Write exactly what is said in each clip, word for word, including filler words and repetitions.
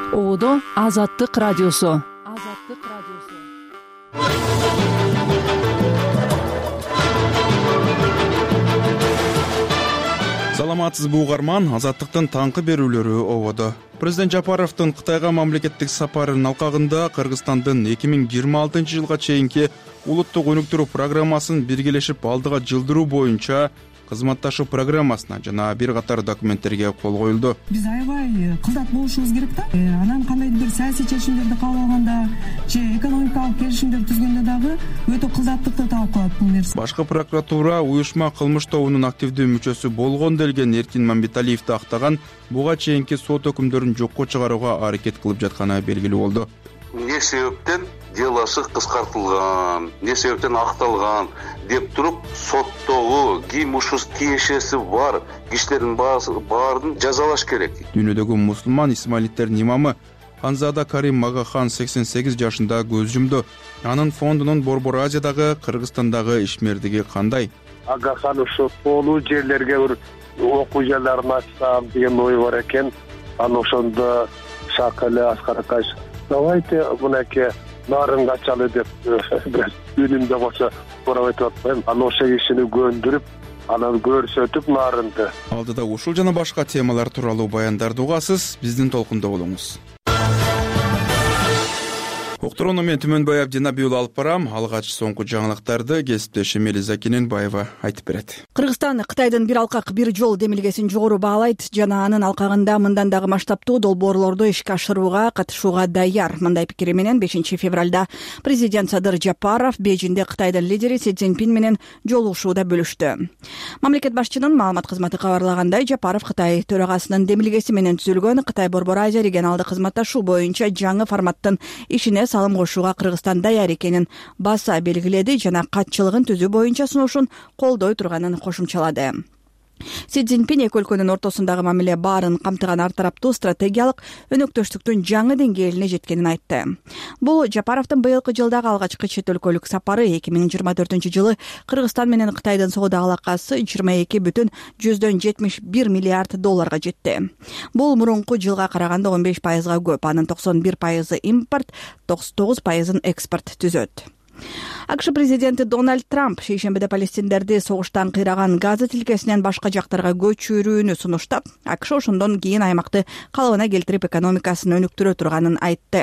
Оодо Азаттык радиосу. Азаттык радиосу. Саламатсызбы угарман, Азаттыктын таңкы берүүлөрү ободо. Президент Жапаровдун Кытайга мамлекеттик сапарынын алкагында Кыргызстандын эки миң жыйырма алтынчы жылга чейинки улуттук өнүктүрүү программасын биргелешип алдыга жылдыруу боюнча кызматташуу программасына жана бир катар документтерге кол коюлду. Биз аябай кылдат болушубуз керек да. Анан кандайдыр бир саясий чечимдерди кабыл алганда же экономикалык келишимдер түзгөндө дагы өтө кылдаттыкты талап кылат бул нерсе. Башкы прокуратура уюшма кылмыш тобунун активдүү мүчөсү болгон делген Эркин Мамбеталиевди актаган буга чейинки сот өкүмдөрүн жокко чыгарууга аракет кылып жатканы белгилүү болду. Не себептен делосы кыскартылган, не себептен акталган деп туруп соттогу ким ушул тиешеси бар кишилердин баарын жазалаш керек. Дүйнөдөгү мусулман исмаилиттердин имамы Ханзада Карим Магахан сексен сегиз жашында көз жумду. Анын фондунун Борбор Азиядагы, Кыргызстандагы ишмердиги кандай? Агахан ушу толуу жерлерге бир окуу жайларын ачсам деген ой бар экен. Аны ошондо Шакалы Аскаракаш давайте мынакей нарын ачалы деп бир үнүмдө болсо сурап айтып атпайм. Аны ошо кишини көндүрүп, анан көрсөтүп нарынды. Алдыда ушул жана башка темалар тууралуу баяндарды угасыз, биздин толкунда болуңуз. Уктурууну мен Түмөнбаев Динабиул алып барам. Алгач соңку жаңылыктарды кесиптешим Элиза Кененбаева айтып берет. Кыргызстан Кытайдын бир алкак бир жол демилгесин жогору баалайт жана анын алкагында мындан дагы масштабтуу долбоорлорду ишке ашырууга катышууга даяр. Мындай пикири менен бешинчи февралда президент Садыр Жапаров Бейжиңде Кытайдын лидери Си Цзиньпин менен жолугушууда бөлүштү. Мамлекет башчынын маалымат кызматы кабарлагандай, Жапаров Кытай төрагасынын демилгеси менен түзүлгөн Кытай Борбор Азия регионалдык кызматташуу боюнча жаңы форматтын ишине салым кошууга Кыргызстан даяр экенин баса белгиледи жана катчылыгын түзүү боюнча сунушун колдой турганын кошумчалады. Си Цзиньпин эки өлкөнүн ортосундагы мамиле баарын камтыган ар тараптуу стратегиялык өнөктөштүктүн жаңы деңгээлине жеткенин айтты. Бул Жапаровдун быйылкы жылдагы алгачкы чет өлкөлүк сапары. эки миң жыйырма төртүнчү жылы Кыргызстан менен Кытайдын соода алакасы жыйырма эки бүтүн жүздөн жетимиш бир миллиард долларга жетти. Бул мурунку жылга караганда он беш пайызга көп. Анын токсон бир пайызы импорт, токсон тогуз пайызын экспорт түзөт. АКШ президенти Дональд Трамп шейшембиде палестиндерди согуштан кыйраган Газа тилкесинен башка жактарга көчүрүүнү сунуштап, АКШ ошондон кийин аймакты калыбына келтирип экономикасын өнүктүрө турганын айтты.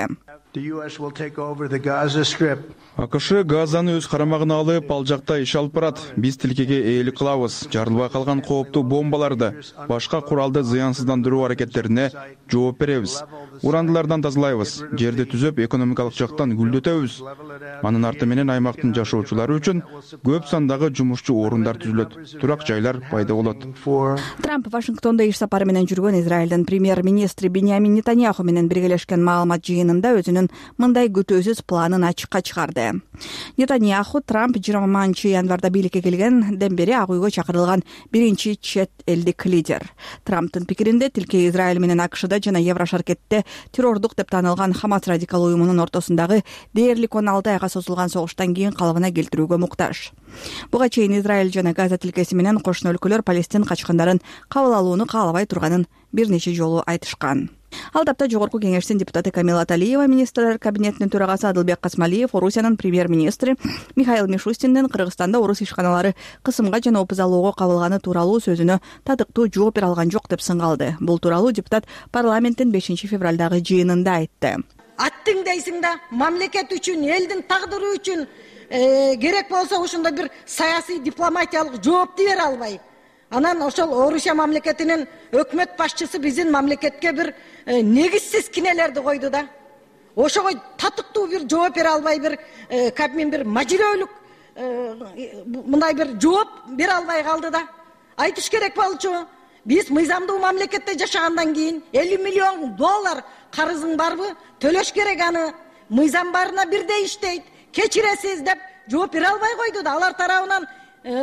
АКШ Газаны өз карамагына алып, ал жакта иш алып барат. Биз тилкеге ээлик кылабыз. Жарылбай калган кооптуу бомбаларды, башка куралды зыянсыздандыруу аракеттерине жооп беребиз. Урандылардан тазалайбыз. Жерди түзөп, экономикалык жактан гүлдөтөбүз. Анын арты менен аймактын жашоочулары үчүн көп сандагы жумушчу орундар түзүлөт, турак жайлар пайда болот. Трамп Вашингтондо иш сапары менен жүргөн Израилдин премьер-министри Биньямин Нетаньяху менен биргелешкен маалымат жыйынында өзүнүн мындай күтүүсүз планын ачыкка чыгарды. Нетаньяху Трамп жыйырманчы январда бийликке келгенден бери Ак үйгө чакырылган биринчи чет элдик лидер. Трамптын пикиринде тилке Израиль менен АКШда жана Еврошаркетте террордук деп таанылган Хамас радикал уюмунун ортосундагы дээрлик он алты айга созулган согуштан кийин калыбына келтирүүгө муктаж. Буга чейин Израиль жана Газа тилкеси менен кошуна өлкөлөр Палестин качкандарын кабыл алууну каалабай турганын бир нече жолу айтышкан. Ал тапта Жогорку кеңештин депутаты Камила Талиева, министрлер кабинетинин төрагасы Адылбек Касмалиев, Орусиянын премьер-министри Михаил Мишустиндин Кыргызстанда орус ишканалары кысымга жана опузалоого кабылганы тууралуу сөзүнө татыктуу жооп бере алган жок деп сыңгалды. Бул тууралуу депутат парламенттин бешинчи февралдагы жыйынында айтты. Аттың дейсиң да, мамлекет үчүн, элдин тагдыры үчүн керек болсо ошондой бир саясий дипломатиялык жоопту бере албай. Анан ошол Орусия мамлекетинин өкмөт башчысы биздин мамлекетке бир негизсиз кинелерди койду да. Ошого татыктуу бир жооп бере албай, бир кабмин бир мажирөлүк мындай бир жооп бере албай калды да. Айтыш керек болчу. Биз мыйзамдуу мамлекетте жашагандан кийин элүү миллион доллар карызың барбы? Төлөш керек аны. Мыйзам барына бирдей иштейт. Кечиресиз деп жооп бере албай койду да. Алар тарабынан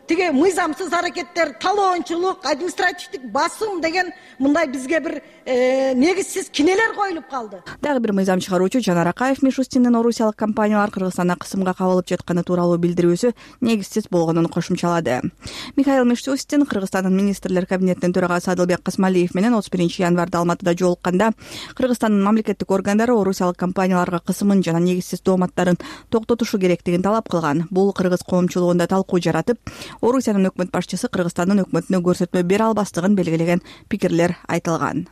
тиги мыйзамсыз аракеттер, талоончулук, административдик басым деген мындай бизге бир негизсиз кинелер коюлуп калды. Дагы бир мыйзам чыгаруучу Жанар Акаев Мишустиндин орусиялык компаниялар Кыргызстанда кысымга кабылып жатканы тууралуу билдирүүсү негизсиз болгонун кошумчалады. Михаил Мишустин Кыргызстандын министрлер кабинетинин төрагасы Адылбек Касмалиев менен отуз биринчи январда Алматыда жолукканда Кыргызстандын мамлекеттик органдары орусиялык компанияларга кысымын жана негизсиз дооматтарын токтотушу керектигин талап кылган. Бул кыргыз коомчулугунда талкуу жаратып, Орусиянын өкмөт башчысы Кыргызстандын өкмөтүнө көрсөтмө бере албастыгын белгилеген пикирлер айтылган.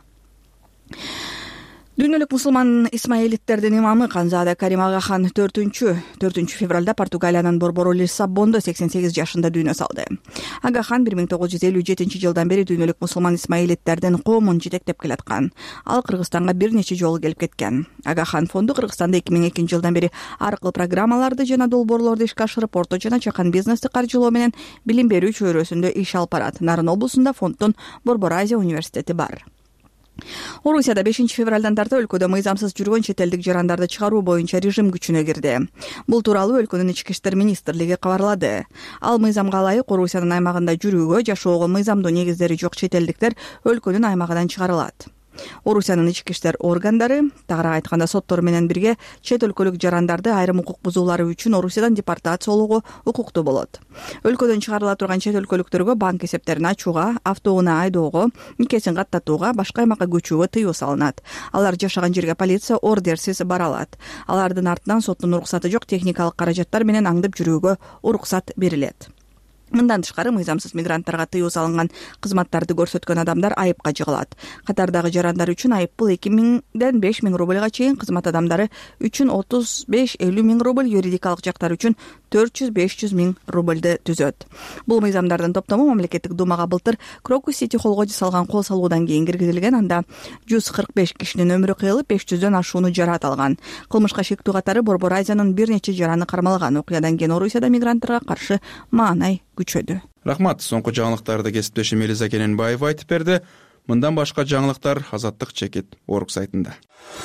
Дүйнөлүк мусулман исмаилиттердин имамы Канзада Карим Агахан төртүнчү февралда Португалиянын борбору Лиссабондо сексен сегиз жашында дүйнө салды. Агахан бир миң тогуз жүз элүү жетинчи жылдан бери дүйнөлүк мусулман исмаилиттердин коомун жетектеп келаткан. Ал Кыргызстанга бир нече жолу келип кеткен. Агахан фонду Кыргызстанда эки миң экинчи жылдан бери ар кыл программаларды жана долбоорлорду ишке ашырып, орто жана чакан бизнести каржылоо менен билим берүү чөйрөсүндө иш алып барат. Нарын облусунда фонддун Борбор Азия университети бар. Орусияда бешинчи февралдан тарта өлкөдө мыйзамсыз жүргөн чет элдик жарандарды чыгаруу боюнча режим күчүнө кирди. Бул тууралуу өлкөнүн ички иштер министрлиги кабарлады. Ал мыйзамга ылайык Орусиянын аймагында жүрүүгө, жашоого мыйзамдуу негиздери жок чет элдиктер өлкөнүн аймагынан чыгарылат. Орусиянын ички иштер органдары, тагыраак айтканда соттор менен бирге чет өлкөлүк жарандарды айрым укук бузуулары үчүн Орусиядан депортациялоого укуктуу болот. Өлкөдөн чыгарыла турган чет өлкөлүктөргө банк эсептерин ачууга, автоунаа айдоого, никесин каттатууга, башка аймакка көчүүгө тыюу салынат. Алар жашаган жерге полиция ордерсиз бара алат. Алардын артынан соттун уруксаты жок техникалык каражаттар менен аңдып жүрүүгө уруксат берилет. Мындан тышкары мыйзамсыз мигранттарга тыюу салынган кызматтарды көрсөткөн адамдар айыпка жыгылат. Катардагы жарандар үчүн айыппул эки миңден беш миң рубльга чейин, кызмат адамдары үчүн отуз беш элүү миң рубль, юридикалык жактар үчүн төрт жүз беш жүз миң рубльды түзөт. Бул мыйзамдардын топтому мамлекеттик думага былтыр Крокус Сити холлго жасалган кол салуудан кийин киргизилген. Анда жүз кырк беш кишинин өмүрү кыйылып, беш жүздөн ашууну жараат алган. Кылмышка шектүү катары Борбор Азиянын бир нече жараны кармалган. Окуядан кийин Орусияда мигранттарга каршы маанай күчөдү. Рахмат. Соңку жаңылыктарды кесиптешим Элиза Кененбаева айтып берди. Мындан башка жаңылыктар Азаттык чекит орг сайтында.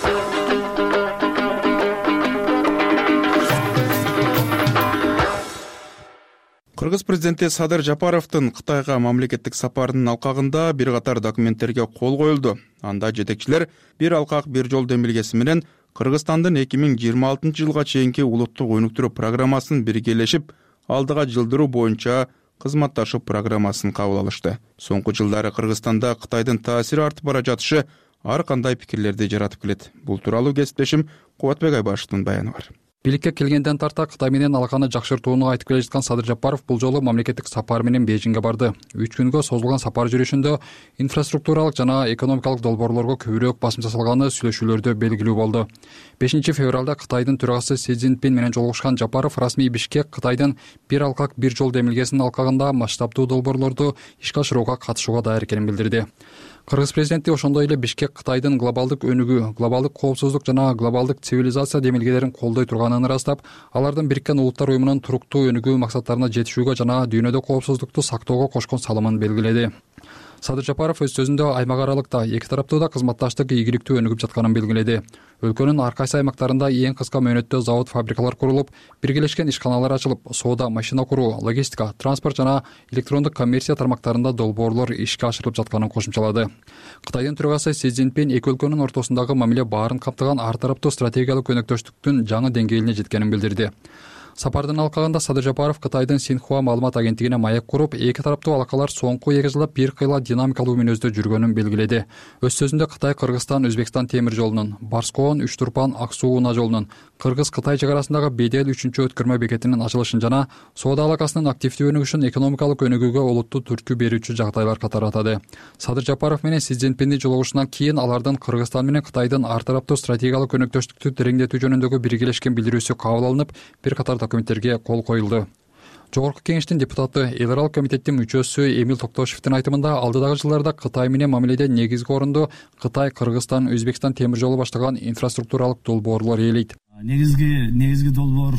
Кыргыз президенти Садыр Жапаровдун Кытайга мамлекеттик сапарынын алкагында бир катар документтерге кол коюлду. Анда жетекчилер бир алкак бир жол демилгеси менен Кыргызстандын эки миң жыйырма алтынчы жылга чейинки улуттук өнүктүрүү программасын биргелешип, алдыга жылдыруу боюнча кызматташуу программасын кабыл алышты. Соңку жылдары Кыргызстанда Кытайдын таасири артып бара жатышы ар кандай пикирлерди жаратып келет. Бул тууралуу кесиптешим Кубатбек Айбашевдин баяны бар. Бийликке келгенден тарта Кытай менен алаканы жакшыртууну айтып келе жаткан Садыр Жапаров бул жолу мамлекеттик сапар менен Бейжиңге барды. үч күнгө созулган сапар жүрүшүндө инфраструктуралык жана экономикалык долбоорлорго көбүрөөк басым жасалганы сүйлөшүүлөрдө белгилүү болду. бешинчи февралда Кытайдын төрагасы Си Цзиньпин менен жолугушкан Жапаров расмий Бишкек Кытайдын бир алкак бир жол демилгесинин алкагында масштабдуу долбоорлорду ишке ашырууга катышууга даяр экенин билдирди. Кыргыз президенти ошондой эле Бишкек Кытайдын глобалдык өнүгүү, глобалдык коопсуздук жана глобалдык цивилизация демилгелерин колдой турганын ырастап, алардын Бириккен Улуттар уюмунун туруктуу өнүгүү максаттарына жетишүүгө жана дүйнөдө коопсуздукту сактоого кошкон салымын белгиледи. Садыр Жапаров өз сөзүндө аймак аралыкта эки тараптуу да кызматташтык ийгиликтүү өнүгүп жатканын белгиледи. Өлкөнүн ар кайсы аймактарында эң кыска мөөнөттө завод, фабрикалар курулуп, биргелешкен ишканалар ачылып, соода, машина куруу, логистика, транспорт жана электрондук коммерция тармактарында долбоорлор ишке ашырылып жатканын кошумчалады. Кытайдын төрагасы Си Цзиньпин эки өлкөнүн ортосундагы мамиле баарын камтыган ар тараптуу стратегиялык өнөктөштүктүн жаңы деңгээлине жеткенин билдирди. Сапардын алкагында Садыр Жапаров Кытайдын Синхуа маалымат агенттигине маек куруп, эки тараптуу алакалар соңку эки жылда бир кыйла динамикалуу мүнөздө жүргөнүн белгиледи. Өз сөзүндө Кытай Кыргызстан Өзбекстан темир жолунун, Барскоон Үч Турпан Аксуу унаа жолунун, Кыргыз-Кытай чек арасындагы Бедел үчүнчү өткөрмө бекетинин ачылышын жана соода алакасынын активдүү өнүгүшүн экономикалык өнүгүүгө олуттуу түрткү берүүчү жагдайлар катары атады. Садыр Жапаров менен Си Цзиньпиндин жолугушунан кийин алардын Кыргызстан менен Кытайдын ар тараптуу стратегиялык өнөктөштүктү тереңдетүү жөнүндөгү биргелешкен билдирүүсү кабыл алынып, бир катар документтерге кол коюлду. Жогорку кеңештин депутаты, эл аралык комитеттин мүчөсү Эмил Токтошевдин айтымында алдыдагы жылдарда Кытай менен мамиледе негизги орунду Кытай, Кыргызстан, Өзбекстан темир жолу баштаган инфраструктуралык долбоорлор ээлейт. Негизги негизги долбоор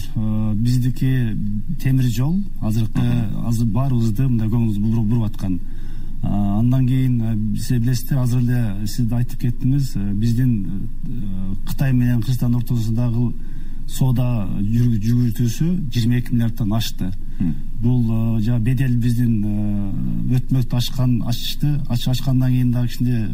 биздики темир жол. Азыркы азыр баарыбызды мындай көңүлүбүз буруп аткан. Андан кийин сиз билесиздер, азыр эле сиз айтып кеттиңиз, биздин Кытай менен Кыргызстан ортосундагы соода жүгүртүүсү жыйырма эки миллиарддан ашты. Бул жана бедел биздин өтмөктү ашкан ачты ачкандан кийин дагы кичине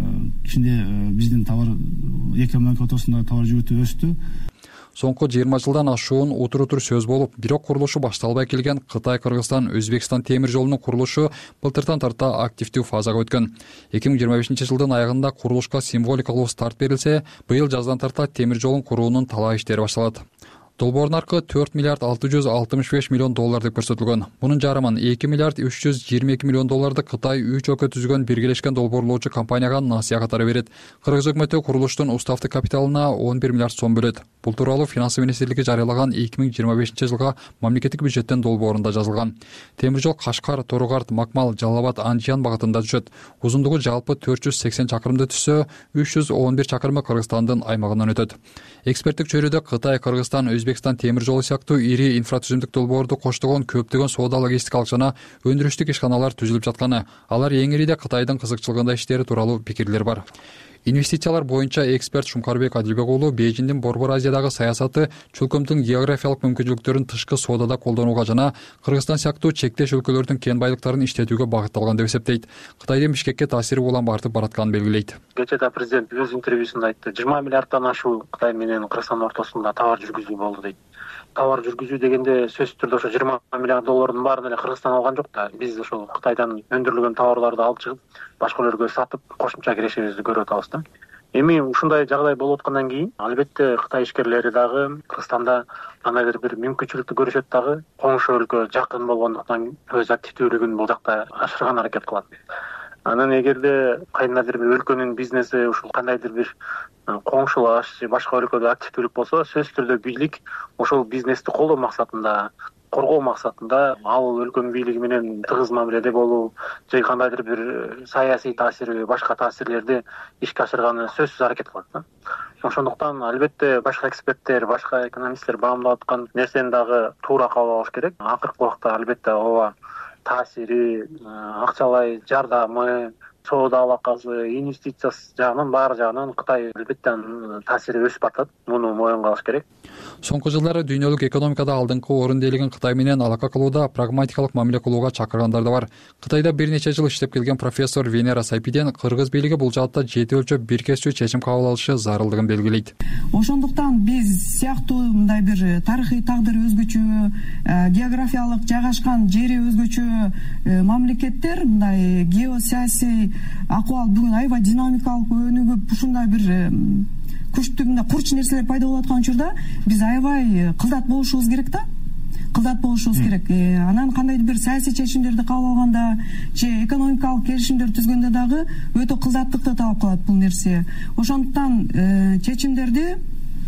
кичине биздин товар эки мамлекет ортосундагы товар жүгүртүү өстү. Соңку жыйырма жылдан ашуун утур-утур сөз болуп, бирок курулушу башталбай келген Кытай, Кыргызстан, Өзбекстан темир жолунун курулушу былтыртан тарта активдүү фазага өткөн. эки миң жыйырма бешинчи жылдын аягында курулушка символикалуу старт берилсе, быйыл жаздан тарта темир жолун куруунун талаа иштери башталат. Долбоордун наркы төрт миллиард алты жүз алтымыш беш миллион доллар деп көрсөтүлгөн. Мунун жарымын эки миллиард үч жүз жыйырма эки миллион долларды Кытай үч өлкө түзгөн биргелешкен долбоорлоочу компанияга насыя катары берет. Кыргыз өкмөтү курулуштун уставдык капиталына он бир миллиард сом бөлөт. Бул тууралуу Финансы министрлиги жарыялаган эки миң жыйырма бешинчи жылга мамлекеттик бюджеттен долбоорунда жазылган. Темир жол Кашкар, Торугарт, Макмал, Жалал Абад, Анжиян багытында түшөт. Узундугу жалпы төрт жүз сексен чакырымды түзсө, үч жүз он бир чакырымы Кыргызстандын аймагынан өтөт. Эксперттик чөйрөдө Кытай, Кыргызстан, Өзбекстан темир жолу сыяктуу ири инфратүзүмдүк долбоорду коштогон көптөгөн соода логистикалык жана өндүрүштүк ишканалар түзүлүп жатканы, алар эң ириде Кытайдын кызыкчылыгында иштери тууралуу пикирлер бар. Инвестициялар боюнча эксперт Шумкарбек Адилбек уулу Бейжиңдин Борбор Азиядагы саясаты чөлкөмдүн географиялык мүмкүнчүлүктөрүн тышкы соодада колдонууга жана Кыргызстан сыяктуу чектеш өлкөлөрдүн кен байлыктарын иштетүүгө багытталган деп эсептейт. Кытайдын Бишкекке таасири улам артып баратканын белгилейт. Кечээ президент өз интервьюсунда айтты, жыйырма миллиарддан ашуу Кытай менен Кыргызстан ортосунда товар жүргүзүү болду дейт. Товар жүргүзүү дегенде сөзсүз түрдө ошо жыйырма миллиард доллардын баарын эле Кыргызстан алган жок да. Биз ошол Кытайдан өндүрүлгөн товарларды алып чыгып, башка өлкөлөргө сатып, кошумча кирешибизди көрүп атабыз да. Эми ушундай жагдай болуп аткандан кийин, албетте Кытай ишкерлери дагы Кыргызстанда кандайдыр бир мүмкүнчүлүктү көрүшөт дагы, коңшу өлкө жакын болгондуктан өз активдүүлүгүн бул жакта ашырган аракет кылат. Анан эгерде кайдандыр бир өлкөнүн бизнеси ушул кандайдыр бир коңшулаш же башка өлкөдө активдүүлүк болсо, сөзсүз түрдө бийлик ошол бизнести колдоо максатында, коргоо максатында ал өлкөнүн бийлиги менен тыгыз мамиледе болуу же кандайдыр бир саясий таасир, башка таасирлерди ишке ашырганы сөзсүз аракет кылат да. Ошондуктан албетте башка эксперттер, башка экономисттер баамдап аткан нерсени дагы туура кабыл алыш керек. Акыркы убакта албетте ооба таасири, акчалай жардамы, соода алакасы, инвестиция жагынан баары жагынан Кытай албетте таасири өсүп атат. Муну моюнга алыш керек. Соңку жылдары дүйнөлүк экономикада алдыңкы орунда элеген Кытай менен алака кылууда прагматикалык мамиле кылууга чакыргандар да бар. Кытайда бир нече жыл иштеп келген профессор Венера Сайпиден Кыргыз бийлиги бул жаатта жети өлчөп бир кесүү чечим кабыл алышы зарылдыгын белгилейт. Ошондуктан биз сыяктуу мындай бир тарыхый тагдыры өзгөчө, географиялык жайгашкан жери өзгөчө мамлекеттер, мындай геосаясий акыбал бүгүн аябай динамикалык өнүгүп, ушундай бир күчтүү мындай курч нерселер пайда болуп аткан учурда биз аябай кылдат болушубуз керек да. Кылдат болушубуз керек. Анан кандайдыр бир саясий чечимдерди кабыл алганда же экономикалык келишимдер түзгөндө дагы өтө кылдаттыкты талап кылат бул нерсе. Ошондуктан чечимдерди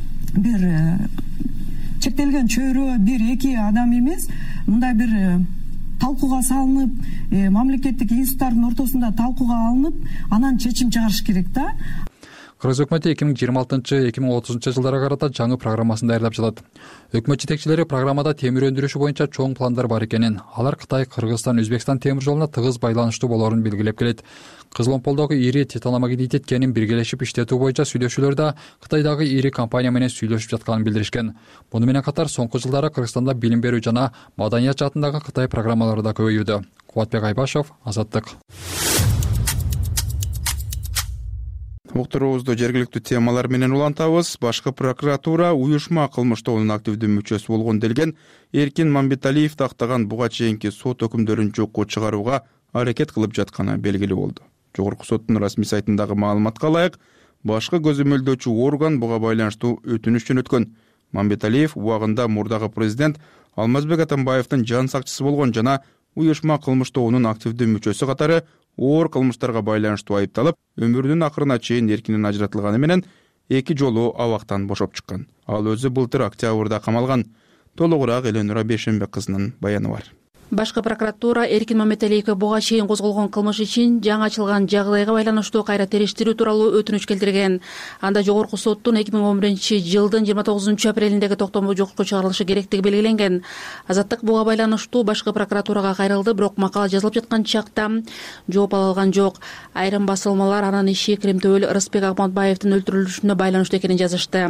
бир чектелген чөйрө, бир эки адам эмес, мындай бир талкууга салынып, мамлекеттик институттардын ортосунда талкууга алынып, анан чечим чыгарыш керек да. Кыргыз өкмөтү эки миң жыйырма алтынчы эки миң отузунчу жылдарга карата жаңы программасын даярдап жатат. Өкмөт жетекчилери программада темир өндүрүшү боюнча чоң пландар бар экенин, алар Кытай, Кыргызстан, Өзбекстан темир жолуна тыгыз байланыштуу болоорун белгилеп келет. Кызыломполдогу ири титаномагнетит кенин биргелешип иштетүү боюнча сүйлөшүүлөрдө Кытайдагы ири компания менен сүйлөшүп жатканын билдиришкен. Муну менен катар соңку жылдары Кыргызстанда билим берүү жана маданият жаатындагы Кытай программалары да көбөйүүдө. Кубатбек Айбашев, Азаттык. Уктуруубузду жергиликтүү темалар менен улантабыз. Башкы прокуратура уюшма кылмыш тобунун активдүү мүчөсү болгон делген Эркин Мамбеталиев тактаган буга чейинки сот өкүмдөрүн жокко чыгарууга аракет кылып жатканы белгилүү болду. Жогорку соттун расмий сайтындагы маалыматка ылайык, башкы көзөмөлдөөчү орган буга байланыштуу өтүнүш жөнөткөн. Мамбеталиев убагында мурдагы президент Алмазбек Атамбаевдин жан сакчысы болгон жана уюшма кылмыш тобунун активдүү мүчөсү катары оор кылмыштарга байланыштуу айыпталып, өмүрүнүн акырына чейин эркинен ажыратылганы менен эки жолу абактан бошоп чыккан. Ал өзү былтыр октябрда камалган. Толугураак Эленура Бешенбек кызынын баяны бар. Башкы прокуратура Эркин Мамбеталиевге буга чейин козголгон кылмыш үчүн жаңы ачылган жагдайга байланыштуу кайра териштирүү тууралуу өтүнүч келтирген. Анда жогорку соттун эки миң он биринчи жылдын жыйырма тогузунчу апрелиндеги токтому жокко чыгарылышы керектиги белгиленген. Азаттык буга байланыштуу башкы прокуратурага кайрылды, бирок макала жазылып жаткан чакта жооп ала алган жок. Айрым басылмалар анын иши Кремтөбөл Рыспек Акматбаевдин өлтүрүлүшүнө байланыштуу экенин жазышты.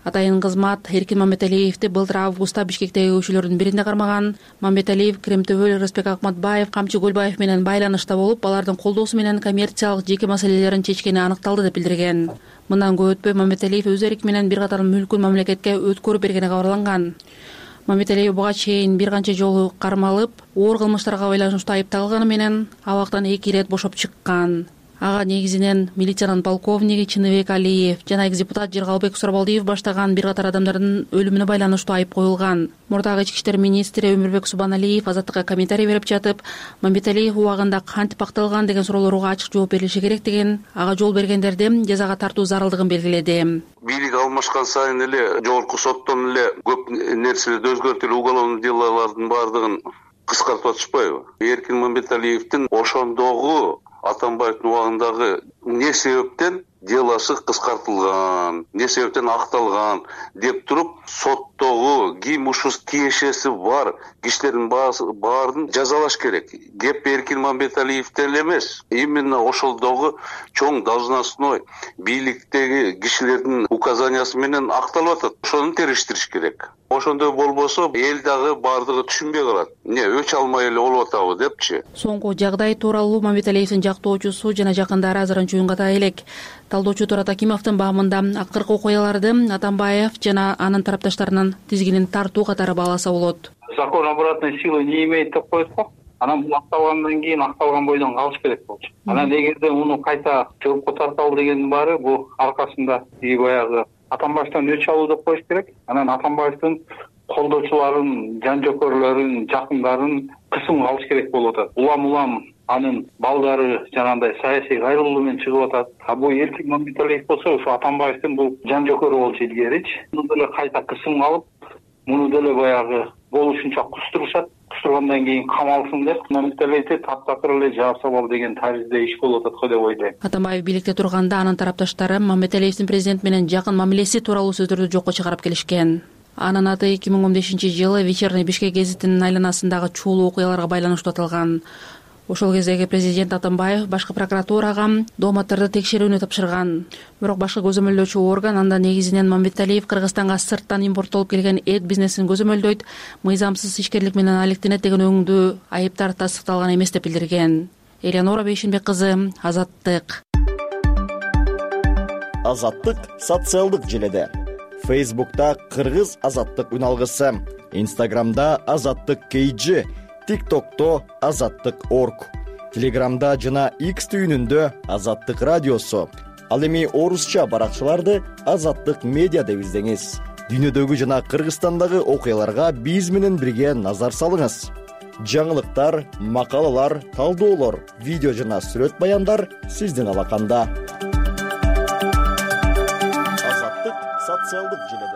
Атайын кызмат Эркин Мамбеталиевди былтыр августта Бишкектеги көчөлөрдүн биринде кармаган. Мамбеталиев Кремтөбөл Рысбек Акматбаев, Камчы Көлбаев менен байланышта болуп, алардын колдоосу менен коммерциялык жеке маселелерин чечкени аныкталды деп билдирген. Мындан көп өтпөй Мамбеталиев өз эрки менен бир катар мүлкүн мамлекетке өткөрүп бергени кабарланган. Мамбеталиев буга чейин бир канча жолу кармалып, оор кылмыштарга байланыштуу айыпталганы менен абактан эки ирет бошоп чыккан. Ага негизинен милициянын полковниги Чыныбек Алиев жана экс-депутат Жыргалбек Сурабалдиев баштаган бир катар адамдардын өлүмүнө байланыштуу айып коюлган. Мурдагы ички иштер министри Өмүрбек Субаналиев азаттыкка комментарий берип жатып, Мамбеталиев убагында кантип акталган деген суроолорго ачык жооп берилиши керек деген, ага жол бергендерди жазага тартуу зарылдыгын белгиледи. Бийлик алмашкан сайын эле жогорку соттон эле көп нерселерди өзгөртүп, уголовный делолордун баардыгын кыскартып атышпайбы? Эркин Мамбеталиевдин ошондогу Атамбаевдин убагындагы эмне себептен делосы кыскартылган, эмне себептен акталган деп туруп, соттогу ким ушул тиешеси бар кишилердин баарын жазалаш керек. Кеп Эркин Мамбеталиевден эмес, именно ошолдогу чоң должностной бийликтеги кишилердин указаниясы менен акталып атат. Ошону териштириш керек. Ошондой болбосо эл дагы баардыгы түшүнбөй калат. Эмне өч алмай эле болуп атабы депчи. Соңку жагдай тууралуу Мамбеталиевдин жактоочусу жана жакындары азырынча оюн ката элек. Талдоочу Турат Акимовдун баамында акыркы окуяларды Атамбаев жана анын тарапташтарынын тизгинин тартуу катары бааласа болот. Закон обратной силы не имеет деп коет го. Анан бул акталгандан кийин акталган бойдон калыш керек болчу. Анан эгерде муну кайта жоопко тарталы дегендин баары бул аркасында баягы Атамбаевден өч алуу деп коюш керек. Анан Атамбаевдин колдоочуларын, жан жокөрлөрүн, жакындарын кысымга алыш керек болуп атат. Улам-улам анын балдары жанагындай саясий кайрылуу менен чыгып атат. А бул Эркин Мамбеталиев болсо ушу Атамбаевдин бул жан жокөрү болчу илгеричи. Муну деле кайта кысымга алып, муну деле баягы болушунча кустурушат. Кустургандан кийин камалсын деп Мамбеталиевди таптакыр эле жаап салалы деген таризде иш болуп атат го деп ойлойм. Атамбаев бийликте турганда анын тарапташтары Мамбеталиевдин президент менен жакын мамилеси тууралуу сөздөрдү жокко чыгарып келишкен. Анын аты эки миң он бешинчи жылы Вечерний Бишкек гезитинин айланасындагы чуулуу окуяларга байланыштуу аталган. Ошол кездеги президент Атамбаев башкы прокуратурага дооматтарды текшерүүнү тапшырган. Бирок башкы көзөмөлдөөчү орган анда негизинен Мамбеталиев Кыргызстанга сырттан импорттолуп келген эт бизнесин көзөмөлдөйт, мыйзамсыз ишкерлик менен алектенет деген өңдүү айыптар тастыкталган эмес деп билдирген. Элеонора Бейшенбек кызы, Азаттык. Азаттык социалдык желеде. Фейсбукта Кыргыз Азаттык үналгысы, Инстаграмда Азаттык кей джи, ТикТокто Азаттык орг, Телеграмда жана X түйүнүндө Азаттык радиосу. Ал эми орусча баракчаларды Азаттык медиа деп издеңиз. Дүйнөдөгү жана Кыргызстандагы окуяларга биз менен бирге назар салыңыз. Жаңылыктар, макалалар, талдоолор, видео жана сүрөт баяндар сиздин алаканда. Азаттык социалдык желеде.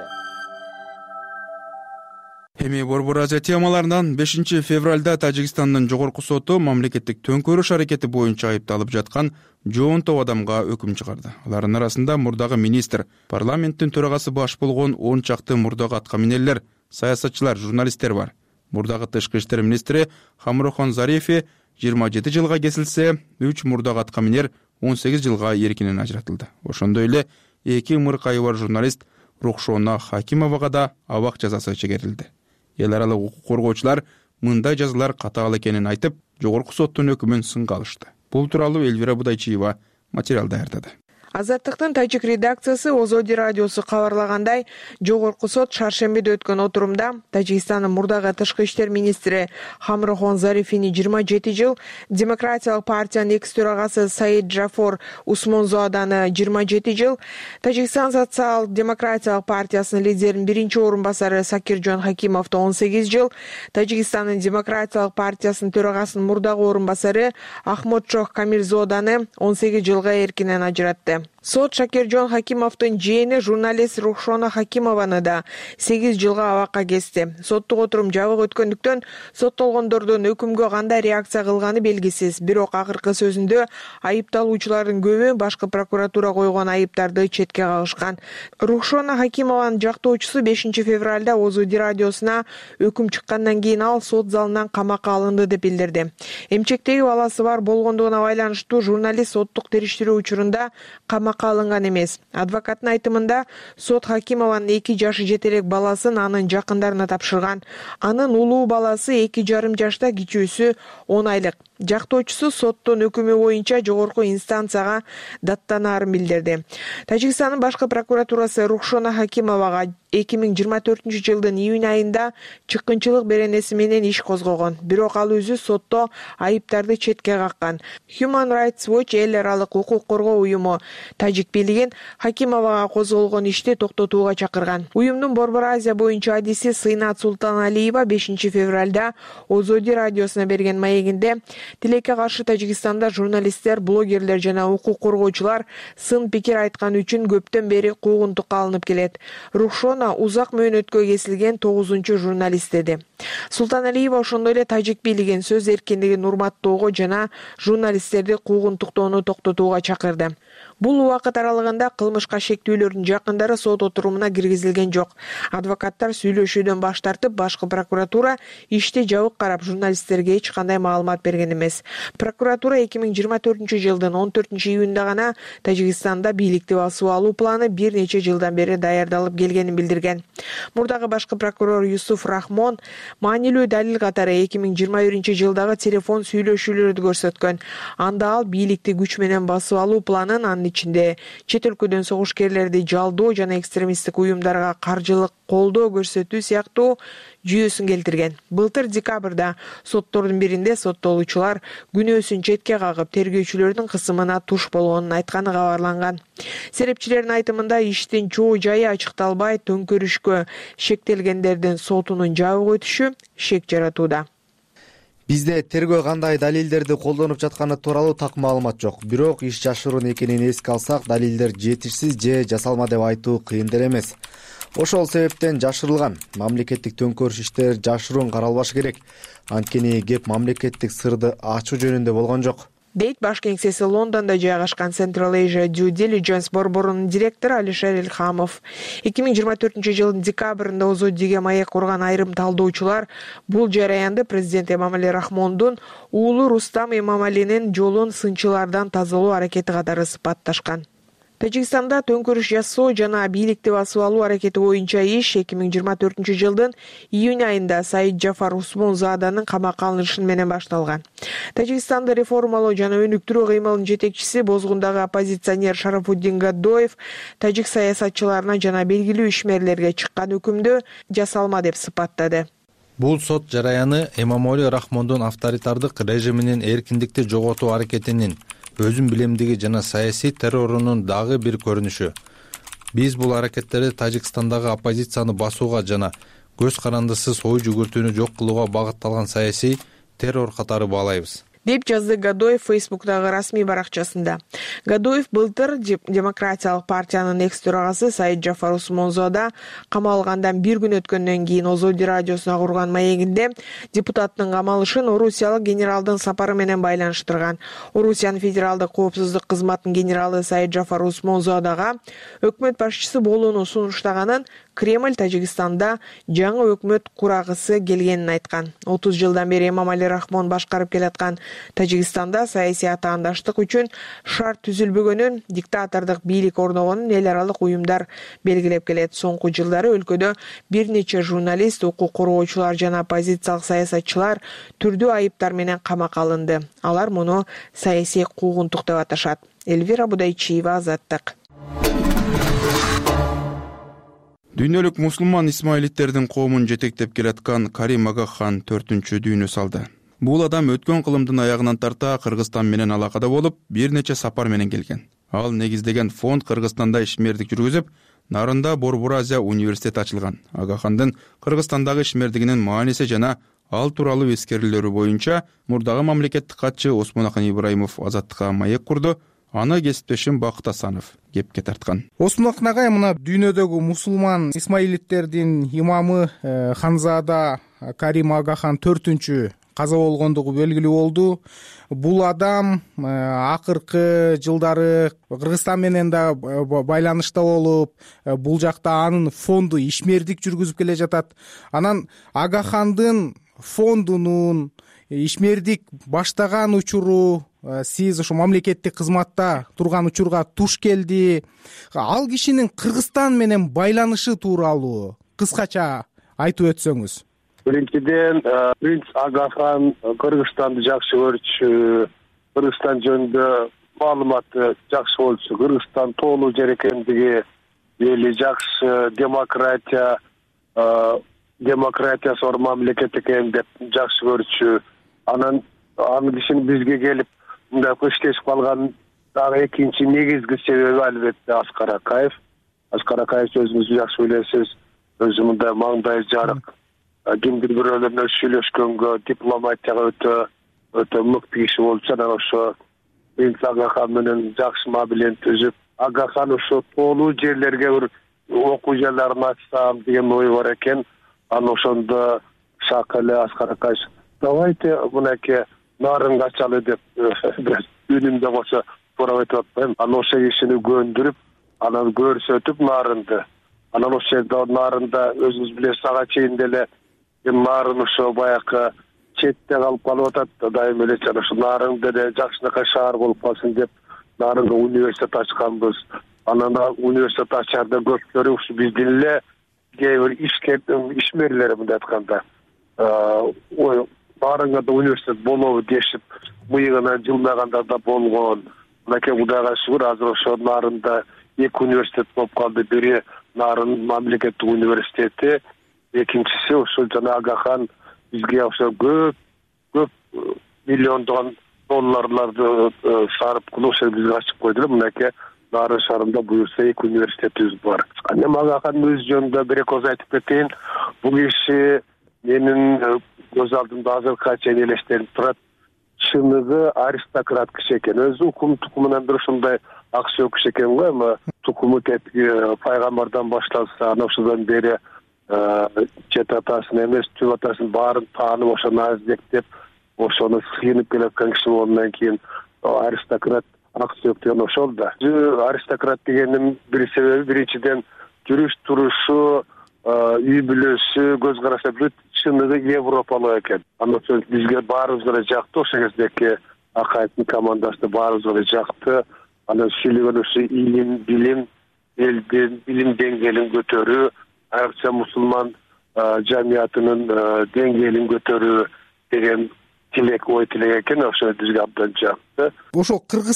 Эми Борбор Азия темаларынан бешинчи февралда Тажикстандын жогорку соту мамлекеттик төңкөрүш аракети боюнча айыпталып жаткан жоон топ адамга өкүм чыгарды. Алардын арасында мурдагы министр, парламенттин төрагасы баш болгон он чакты мурдагы аткаминерлер, саясатчылар, журналисттер бар. Мурдагы тышкы иштер министри Хамрохон Зарифи жыйырма жети жылга кесилсе, үч мурдагы аткаминер он сегиз жылга эркинен ажыратылды. Ошондой эле эки мыркайы бар журналист Рухшона Хакимовага да абак жазасы чегерилди. Эл аралык укук коргоочулар мындай жазалар катаал экенин айтып, жогорку соттун өкүмүн сынга алышты. Бул тууралуу Эльвира Будайчиева материал даярдады. Азаттыктын тажик редакциясы Озоди радиосу кабарлагандай, жогорку сот шаршембиде өткөн отурумда Тажикстандын мурдагы тышкы иштер министри Хамрохон Зарифини жыйырма жети жыл, Демократиялык партиянын экс төрагасы Саид Джафор Усмонзоаданы жыйырма жети жыл, Тажикстан социал-демократиялык партиясынын лидеринин биринчи орун басары Сакиржон Хакимовду он сегиз жыл, Тажикстандын Демократиялык партиясынын төрагасынын мурдагы орун басары Ахмодшох Камирзоданы он сегиз жылга эркинен ажыратты. Сот Шакиржон Хакимовдун жээни журналист Рухшона Хакимованы да сегиз жылга абакка кести. Соттук отурум жабык өткөндүктөн соттолгондордун өкүмгө кандай реакция кылганы белгисиз. Бирок акыркы сөзүндө айыпталуучулардын көбү башкы прокуратура койгон айыптарды четке кагышкан. Рухшона Хакимованын жактоочусу бешинчи февралда Озоди радиосуна өкүм чыккандан кийин ал сот залынан камакка алынды деп билдирди. Эмчектеги баласы бар болгондугуна байланыштуу журналист соттук териштирүү учурунда камакка камакка алынган эмес. Адвокаттын айтымында сот Хакимованын эки жашы жете элек баласын анын жакындарына тапшырган. Анын улуу баласы эки жарым жашта, кичүүсү он айлык. Жактоочусу соттун өкүмү боюнча жогорку инстанцияга даттанаарын билдирди. Тажикстандын башкы прокуратурасы Рухшона Хакимовага эки миң жыйырма төртүнчү жылдын июнь айында чыккынчылык беренеси менен иш козгогон. Бирок ал өзү сотто айыптарды четке каккан. Human Rights Watch эл аралык укук коргоо уюму тажик бийлигин Хакимовага козголгон ишти токтотууга чакырган. Уюмдун Борбор Азия боюнча адиси Сыйнат Султаналиева бешинчи февралда Озоди радиосуна берген маегинде тилекке каршы Тажикстанда журналисттер, блогерлер жана укук коргоочулар сын пикир айткан үчүн көптөн бери куугунтукка алынып келет. Рухшона узак мөөнөткө кесилген тогузунчу журналист деди. Султаналиева ошондой эле тажик бийлигин сөз эркиндигин урматтоого жана журналисттерди куугунтуктоону токтотууга чакырды. Бул убакыт аралыгында кылмышка шектүүлөрдүн жакындары сот отурумуна киргизилген жок. Адвокаттар сүйлөшүүдөн баш тартып, башкы прокуратура ишти жабык карап, журналисттерге эч кандай маалымат берген эмес. Прокуратура эки миң жыйырма төртүнчү жылдын он төртүнчү июнда гана Тажикстанда бийликти басып алуу планы бир нече жылдан бери даярдалып келгенин билдирген. Мурдагы башкы прокурор Юсуф Рахмон маанилүү далил катары эки миң жыйырма биринчи жылдагы телефон сүйлөшүүлөрдү көрсөткөн. Анда ал бийликти күч менен басып алуу планын, анын ичинде чет өлкөдөн согушкерлерди жалдоо жана экстремисттик уюмдарга каржылык колдоо көрсөтүү сыяктуу жүйөсүн келтирген. Былтыр декабрда соттордун биринде соттолуучулар күнөөсүн четке кагып, тергөөчүлөрдүн кысымына туш болгонун айтканы кабарланган. Серепчилердин айтымында иштин чоо жайы ачыкталбай, төңкөрүшкө шектелгендердин сотунун жабык өтүшү шек жаратууда. Бизде тергөө кандай далилдерди колдонуп жатканы тууралуу так маалымат жок. Бирок иш жашыруун экенин эске алсак, далилдер жетишсиз же жасалма деп айтуу кыйын деле эмес. Ошол себептен жашырылган мамлекеттик төңкөрүш иштер жашыруун каралбашы керек. Анткени кеп мамлекеттик сырды ачуу жөнүндө болгон жок, дейт баш кеңсеси Лондондо жайгашкан Central Asia Due Diligence борборунун директору Алишер Илхамов. эки миң жыйырма төртүнчү жылдын декабрында Озодиге маек курган айрым талдоочулар бул жараянды президент Эмомали Рахмондун уулу Рустам Эмомалинин жолун сынчылардан тазалоо аракети катары сыпатташкан. Тажикстанда төңкөрүш жасоо жана бийликти басып алуу аракети боюнча иш эки миң жыйырма төртүнчү жылдын июнь айында Саид Джафар Усмонзаданын камакка алынышы менен башталган. Тажикстанды реформалоо жана өнүктүрүү кыймылынын жетекчиси, бозгундагы оппозиционер Шарафуддин Гадоев тажик саясатчыларына жана белгилүү ишмерлерге чыккан өкүмдү жасалма деп сыпаттады. Бул сот жараяны Эмомали Рахмондун авторитардык режиминин эркиндикти жоготуу аракетинин, өзүн билемдиги жана саясий террорунун дагы бир көрүнүшү. Биз бул аракеттерди Тажикстандагы оппозицияны басууга жана көз карандысыз ой жүгүртүүнү жок кылууга багытталган саясий террор катары баалайбыз, деп жазды Гадоев Фейсбуктагы расмий баракчасында. Гадоев былтыр Демократиялык партиянын экс-төрагасы Саид Джафар Усмонзода камалгандан бир күн өткөндөн кийин Озоди радиосуна курган маегинде депутаттын камалышын Орусиялык генералдын сапары менен байланыштырган. Орусиянын федералдык коопсуздук кызматынын генералы Саид Джафар Усмонзодага өкмөт башчысы болууну сунуштаганын, Кремль Тажикстанда жаңы өкмөт курагысы келгенин айткан. отуз жылдан бери Эмомали Рахмон башкарып келаткан Тажикстанда саясий атаандаштык үчүн шарт түзүлбөгөнүн, диктатордук бийлик орногонун эл аралык уюмдар белгилеп келет. Соңку жылдары өлкөдө бир нече журналист, укук коргоочулар жана оппозициялык саясатчылар түрдүү айыптар менен камакка алынды. Алар муну саясий куугунтук деп аташат. Эльвира Будайчиева, Азаттык. Дүйнөлүк мусулман исмаилиттердин коомун жетектеп келаткан Карим Агахан төртүнчү дүйнө салды. Бул адам өткөн кылымдын аягынан тарта Кыргызстан менен алакада болуп, бир нече сапар менен келген. Ал негиздеген фонд Кыргызстанда ишмердик жүргүзүп, Нарында Борбор Азия университети ачылган. Агахандын Кыргызстандагы ишмердигинин мааниси жана ал тууралуу эскерүүлөрү боюнча мурдагы мамлекеттик катчы Осмонахан Ибраимов Азаттыкка маек курду. Аны кесиптешим Бакыт Асанов кепке тарткан. Осмонахан агай мына дүйнөдөгү мусулман исмаилиттердин имамы Ханзада Карим Агахан төртүнчү каза болгондугу белгилүү болду. Бул адам акыркы жылдары Кыргызстан менен да байланышта болуп, бул жакта анын фонду ишмердик жүргүзүп келе жатат. Анан Агахандын фондунун ишмердик баштаган учуру сиз ошо мамлекеттик кызматта турган учурга туш келди. Ал кишинин Кыргызстан менен байланышы тууралуу кыскача айтып өтсөңүз. Биринчиден, принц Агахан Кыргызстанды жакшы көрчү, Кыргызстан жөнүндө маалыматы жакшы болчу, Кыргызстан тоолуу жер экендиги эли жакшы, демократия демократиясы бар мамлекет экен деп жакшы көрчү. Анан аны кишинин бизге келип мындай көчтешип калган дагы экинчи негизги себеби албетте Аскар Акаев. Аскар Акаев өзүңүз жакшы билесиз, өзү мындай маңдай жарык, кимдир бирөөлөр менен сүйлөшкөнгө, дипломатияга өтө өтө мыкты киши болчу. Анан ошо принц Агахан менен жакшы мабилет түзүп, Агахан ошо тоолуу жерлерге бир окуу жайларын ачсам деген ой бар экен. Аны ошондо Шакалы Аскар Акаев давайте мынакей нарынга ачалы деп бир үнүмдө кошо туура айтып атпайм. Анан ошо кишини көндүрүп, анан көрсөтүп нарынды. Анан ошол жерде нарында өзүңүз билесиз, ага чейин деле нарын ошо баягы четте калып калып атат. Дайым эле ошо нарын деле жакшынакай шаар болуп калсын деп нарынга университет ачканбыз. Анан университет ачарда көптөрү ушу биздин эле кээ бир ишкер ишмерлер мындай айтканда ой нарынга да университет болобу дешип мыйыгынан жылмагандар да болгон. Мынакей Кудайга шүгүр, азыр ошо нарында эки университет болуп калды. Бири Нарын мамлекеттик университети, экинчиси ошо жана Агахан бизге ошо көп көп миллиондогон долларларды сарып кылып ошо бизге ачып койду. Мынакей Нарын шаарында буюрса эки университетибиз бар. Анан Агахан өз жөнүндө бир эки ооз айтып кетейин. Бул киши менин көз алдымда азыркыга чейин элестенип турат. Чыныгы аристократ киши экен. Өзү укум тукумунан бир ушундай ак сөөк киши экен го. Эми тукуму тетиги пайгамбардан башталса, анан ошодон бери чет атасын эмес, түп атасын баарын таанып, ошону аздектеп, ошону сыйынып келаткан киши болгондон кийин аристократ ак сөөк деген ошол да. Аристократ дегенин бир себеби биринчиден жүрүш турушу, үй бүлөсү, көз карашы бүт чыныгы европалык экен. Анан бизге баарыбызга да жакты, ошол кездеги Акаевдин командасы баарыбызга да жакты. Анан сүйлөгөн ушу илим, билим, элдин билим деңгээлин көтөрүү, айрыкча мусулман жамиятынын деңгээлин көтөрүү деген тилек ой тилек экен. Ошо бизге абдан жакты. Ошол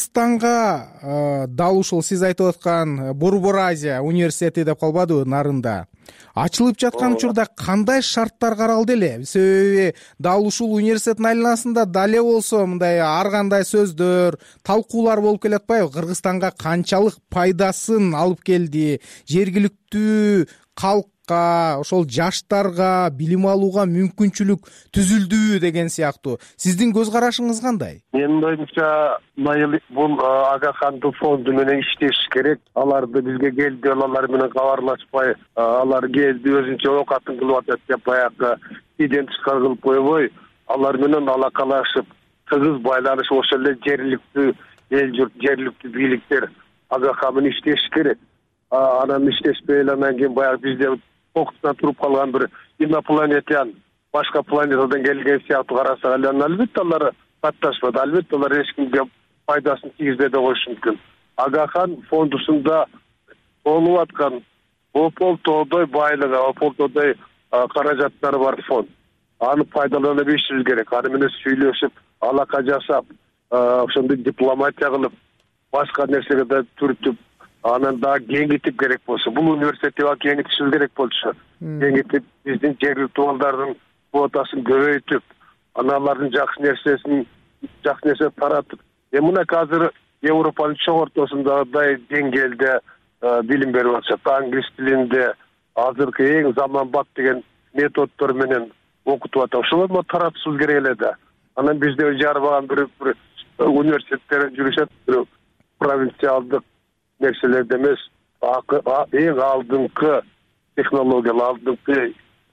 Кыргызстанга дал ушул сиз айтып аткан Борбор Азия университети деп калбадыбы Нарында? Ачылып жаткан учурда кандай шарттар каралды эле? Себеби дал ушул университеттин айланасында дале болсо мындай ар кандай сөздөр, талкуулар болуп келатпайбы? Кыргызстанга канчалык пайдасын алып келди? Жергиликтүү калкка, ошол жаштарга билим алууга мүмкүнчүлүк түзүлдүбү деген сыяктуу. Сиздин көз карашыңыз кандай? Менин оюмча, бул Агахандын фонду менен иштеш керек. Аларды бизге келди, алар менен кабарлашпай, алар келди өзүнчө оокатын кылып атат деп баягы иден тышкары кылып койбой, алар менен алакалашып, тыгыз байланышып, ошол эле жергиликтүү эл журт, жергиликтүү бийликтер Агахан менен иштеш керек. Анан иштешпей эле анан кийин баягы бизде кокустан туруп калган бир инопланетян, башка планетадан келген сыяктуу карасак эле, албетте алар катташпады, албетте алар эч кимге пайдасын тийгизбей да коюшу мүмкүн. Агахан фондусунда болуп аткан ополтоодой байлыгы, ополтоодой каражаттары бар фонд. Аны пайдалана билишибиз керек. Аны менен сүйлөшүп, алака жасап, ошондой дипломатия кылып, башка нерсеге да түртүп, анан дагы кеңейтип керек болсо, бул университетти кеңейтишибиз керек болчу. Кеңейтип, биздин жергиликтүү балдардын квотасын көбөйтүп, анан алардын жакшы нерсесин, жакшы нерсе таратып. Эми мына азыр Европанын чоң ортосундагыдай деңгээлде билим берип атышат. Англис тилинде азыркы эң заманбап деген методдор менен окутуп атат. Ошолорду таратышыбыз керек эле да. Анан бизде жарбаган бир университеттер жүрүшөт, бир провинциалдык нерселерде эмес, эң алдыңкы технологиялар, алдыңкы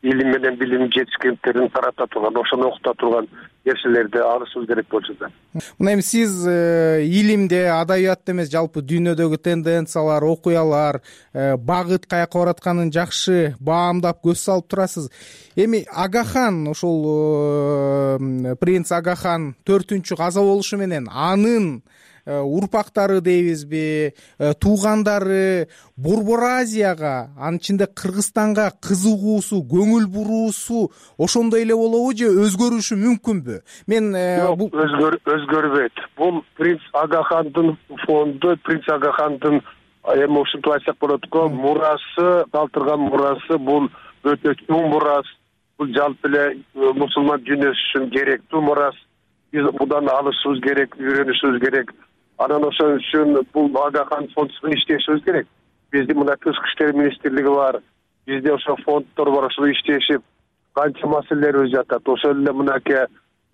илим менен билим жетишкендерин тарата турган, ошону окута турган нерселерди алышыбыз керек болчу да. Мына эми сиз илимде, адабиятта эмес, жалпы дүйнөдөгү тенденциялар, окуялар, багыт каяка баратканын жакшы баамдап көз салып турасыз. Эми Агахан, ошол принц Агахан төртүнчү каза болушу менен анын урпактары дейбизби, туугандары Борбор Азияга, анын ичинде Кыргызстанга кызыгуусу, көңүл буруусу ошондой эле болобу же өзгөрүшү мүмкүнбү? Мен бул өзгөрбөйт. Бул принц Агахандын фонду, принц Агахандын эми ушинтип айтсак болот го, мурасы, калтырган мурасы бул өтө чоң мурас. Бул жалпы эле мусулман дүйнөсү үчүн керектүү мурас. Биз будан алышыбыз керек, үйрөнүшүбүз керек. Анан ошон үчүн бул Агахан фонду менен иштешибиз керек. Биздин мына тышкы иштер министрлиги бар, бизде ошо фонддор бар, ошол иштешип канча маселелерибиз жатат. Ошол эле мынакей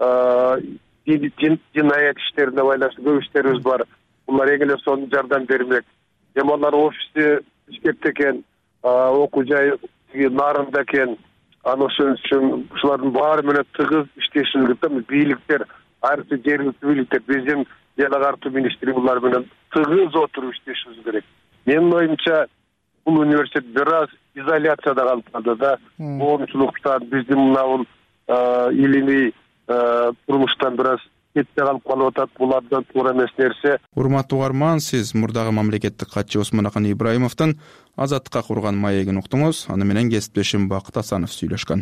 динаят иштерине байланыштуу көп иштерибиз бар. Булар эң эле сонун жардам бермек. Эми алар офиси Бишкекте экен, окуу жай Нарында экен. Анан ошон үчүн ушулардын баары менен тыгыз иштешибиз керек. Бийликтер, айрыкча жергиликтүү бийликтер, биздин эл агартуу министрлиги булар менен тыгыз отуруп иштешибиз керек. Менин оюмча бул университет бир аз изоляцияда калып да. Коомчулуктан, биздин мына бул илимий турмуштан бир аз кетте калып калып атат. Булардан туура эмес нерсе. Урматтуу угарман, сиз мурдагы мамлекеттик катчы Осмонахан Ибраимовдун Азаттыкка курган маегин уктуңуз. Аны менен кесиптешим Бакыт Асанов сүйлөшкөн.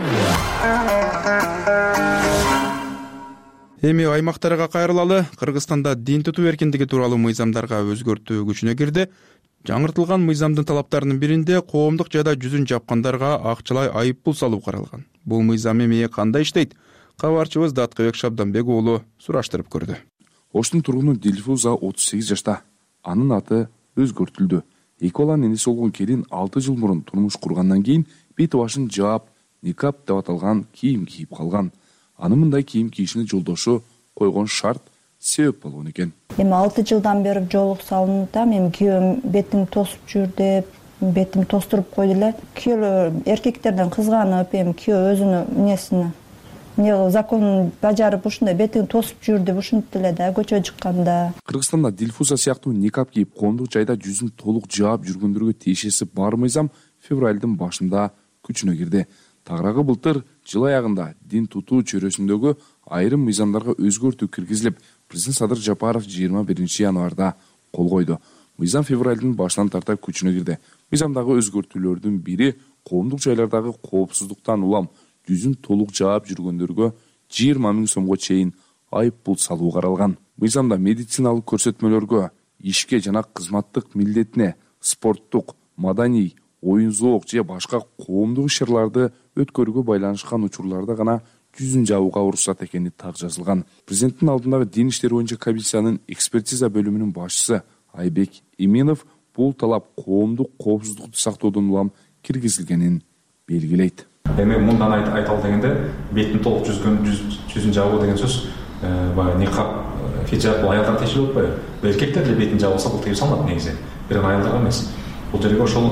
Эми аймактарга кайрылалы. Кыргызстанда дин тутуу эркиндиги тууралуу мыйзамдарга өзгөртүү күчүнө кирди. Жаңыртылган мыйзамдын талаптарынын биринде коомдук жайда жүзүн жапкандарга акчалай айып пул салуу каралган. Бул мыйзам эми кандай иштейт? Кабарчыбыз Даткыбек Шабданбек уулу сураштырып көрдү. Оштун тургуну Дилфуза отуз сегиз жашта. Анын аты өзгөртүлдү. Эки баланын энеси болгон келин алты жыл мурун турмуш кургандан кийин бет башын жаап, никап деп аталган кийим кийип калган. Аны мындай кийим кийишине жолдошу койгон шарт себеп болгон экен. Эми алты жылдан бери жолук салынып, эми күйөөм бетин тосуп жүр деп, бетим тостуруп койду эле. Күйөө эркектерден кызганып, эми күйөө өзүнүн эмнесине эмне законун бажарып ушундай бетин тосуп жүр деп ушинтип эле да көчөгө чыкканда. Кыргызстанда Дилфуза сыяктуу никап кийип коомдук жайда жүзүн толук жаап жүргөндөргө тиешеси бар мыйзам февралдын башында күчүнө кирди. Тагыраагы былтыр жыл аягында дин тутуу чөйрөсүндөгү айрым мыйзамдарга өзгөртүү киргизилип, президент Садыр Жапаров жыйырма биринчи январда кол койду. Мыйзам февралдын башынан тарта күчүнө кирди. Мыйзамдагы өзгөртүүлөрдүн бири коомдук жайлардагы коопсуздуктан улам жүзүн толук жаап жүргөндөргө жыйырма миң сомго чейин айып пул салуу каралган. Мыйзамда медициналык көрсөтмөлөргө, ишке жана кызматтык милдетине, спорттук, маданий, оюн зоок же башка коомдук иш-чараларды өткөрүүгө байланышкан учурларда гана жүзүн жабууга уруксат экени так жазылган. Президенттин алдындагы дин иштери боюнча комиссиянын экспертиза бөлүмүнүн башчысы Айбек Иминов бул талап коомдук коопсуздукту сактоодон улам киргизилгенин белгилейт. Эми мындан айталы дегенде беттин толук жүзгөн жүзүн жабуу деген сөз баягы никап, хиджаб бул аялдарга тиешелүү болбойбу? Эркектер деле бетин жаап алса бул тыюу салынат негизи. Бирок аялдарга эмес. Бул жерге ошол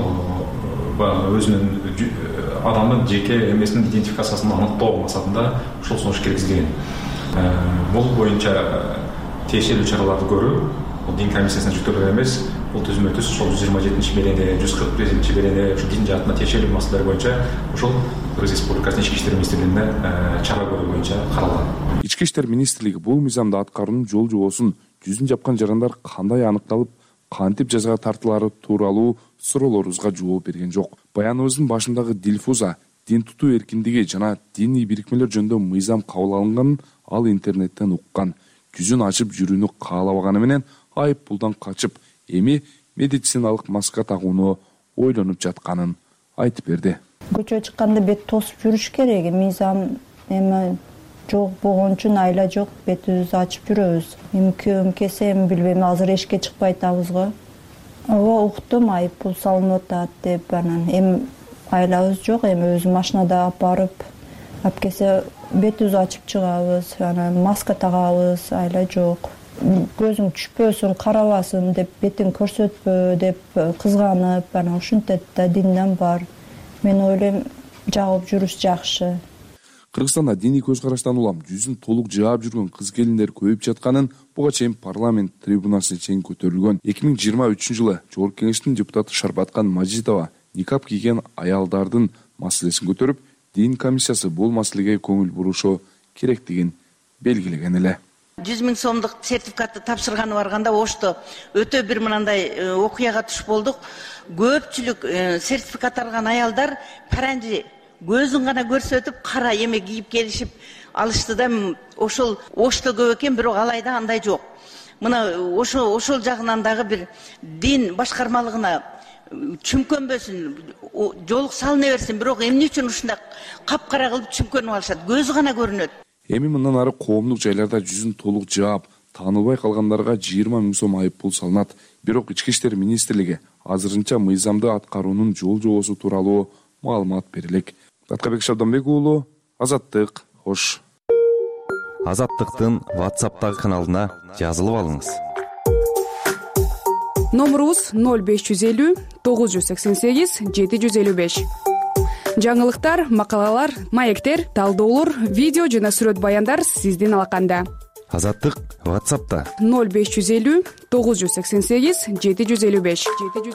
баягы өзүнүн адамдын жеке эмесинин идентификациясын аныктоо максатында ушул сунуш киргизилген. Бул боюнча тиешелүү чараларды көрүү бул дин комиссиясына жүктөлгөн эмес. Бул түзмө түз ошол жүз жыйырма жетинчи берене, жүз кырк бешинчи берене ушу дин жаатына тиешелүү маселелер боюнча ошол Кыргыз Республикасынын ички иштер министрлигине чара көрүү боюнча каралган. Ички иштер министрлиги бул мыйзамды аткаруунун жол жобосун жүзүн жапкан жарандар кандай аныкталып, кантип жазага тартылары тууралуу суроолорубузга жооп берген жок. Баяныбыздын башындагы Дилфуза дин тутуу эркиндиги жана диний бирикмелер жөнүндө мыйзам кабыл алынганын ал интернеттен уккан. Жүзүн ачып жүрүүнү каалабаганы менен айып пулдан качып, эми медициналык маска тагууну ойлонуп жатканын айтып берди. Көчөгө чыкканда бет тосуп жүрүш керек. Мыйзам эми жок болгон үчүн айла жок, бетибизди ачып жүрөбүз. Эми күйөөм келсе, эми билбейм, азыр эшикке чыкпай атабыз го. Ооба, уктум, айып пул салынып атат деп, анан эми айлабыз жок, эми өзү машинада алып барып, алып келсе бетибизди ачып чыгабыз, анан маска тагабыз, айла жок. Көзүң түшпөсүн, карабасын деп, бетин көрсөтпө деп кызганып, анан ушинтет да динден бар. Мен ойлойм, жагып жүрүш жакшы. Кыргызстанда диний көз караштан улам жүзүн толук жаап жүргөн кыз келиндер көбөйүп жатканын буга чейин парламент трибунасына чейин көтөрүлгөн. эки миң жыйырма үчүнчү жылы Жогорку Кеңештин депутаты Шарбаткан Мажитова никап кийген аялдардын маселесин көтөрүп, дин комиссиясы бул маселеге көңүл бурушу керектигин белгилеген эле. жүз миң сомдук сертификатты тапшырганы барганда ошто өтө бир мындай окуяга туш болдук. Көпчүлүк сертификат алган аялдар паранжи көзүн гана көрсөтүп, кара эме кийип келишип алышты да, ошол ошто көп экен, бирок алайда андай жок. Мына ошо ошол жагынан дагы бир дин башкармалыгына чүмкөнбөсүн, жолук салына берсин, бирок эмне үчүн ушундай капкара кылып чүмкөнүп алышат? Көзү гана көрүнөт. Эми мындан ары коомдук жайларда жүзүн толук жаап, таанылбай калгандарга жыйырма миң сом айып пул салынат. Бирок Ички иштер министрлиги азырынча мыйзамды аткаруунун жол жобосу тууралуу маалымат берилек. Аткарбек Шабданбек уулу, Азаттык, Ош. Азаттыктын WhatsApp'тагы каналына жазылып алыңыз. Номерубуз ноль беш жүз элүү тогуз жүз сексен сегиз жети жүз элүү беш. Жаңылыктар, макалалар, маектер, талдоолор, видео жана сүрөт баяндар сиздин алаканда. Азаттык WhatsApp'та ноль беш жүз элүү тогуз жүз сексен сегиз жети жүз элүү беш.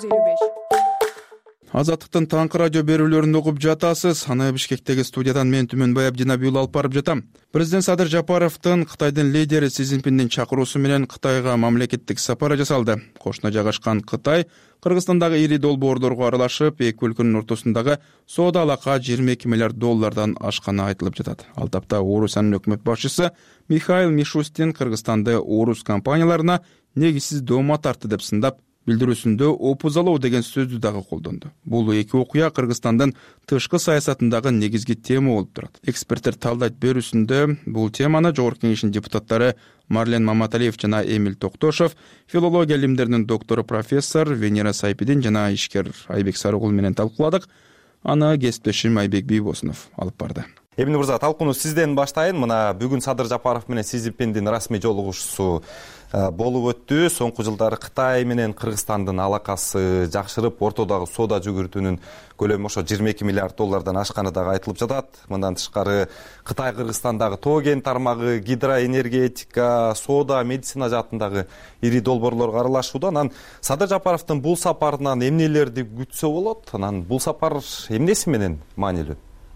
Азаттыктын таңкы радио берүүлөрүн угуп жатасыз. Аны Бишкектеги студиядан мен Түмөнбай Абдинабиул алып барып жатам. Президент Садыр Жапаровдун Кытайдын лидери Си Цзиньпиндин чакыруусу менен Кытайга мамлекеттик сапары жасалды. Кошуна жайгашкан Кытай Кыргызстандагы ири долбоорлорго аралашып, эки өлкөнүн ортосундагы соода алака жыйырма эки миллиард доллардан ашканы айтылып жатат. Ал тапта Орусиянын өкмөт башчысы Михаил Мишустин Кыргызстанды орус компанияларына негизсиз доoma тартты деп сындап, билдирүүсүндө опузалоо деген сөздү дагы колдонду. Бул эки окуя Кыргызстандын тышкы саясатындагы негизги тема болуп турат. Эксперттер талдайт берүүсүндө бул теманы Жогорку Кеңештин депутаттары Марлен Маматалиев жана Эмиль Токтошов, филология илимдеринин доктору профессор Венера Сайпидин жана ишкер Айбек Сарыгул менен талкууладык. Аны кесиптешим Айбек Бийбосунов алып барды. Эмне мырза, талкууну сизден баштайын. Мына бүгүн Садыр Жапаров менен Си Цзиньпиндин расмий жолугушуусу болуп өттү. Соңку жылдары Кытай менен Кыргызстандын алакасы жакшырып, ортодогу соода жүгүртүүнүн көлөмү ошо жыйырма эки миллиард доллардан ашканы дагы айтылып жатат. Мындан тышкары Кытай Кыргызстандагы тоо кен тармагы, гидроэнергетика, соода, медицина жаатындагы ири долбоорлорго аралашууда. Анан Садыр Жапаровдун бул сапарынан эмнелерди күтсө болот? Анан бул сапар эмнеси менен маанилүү?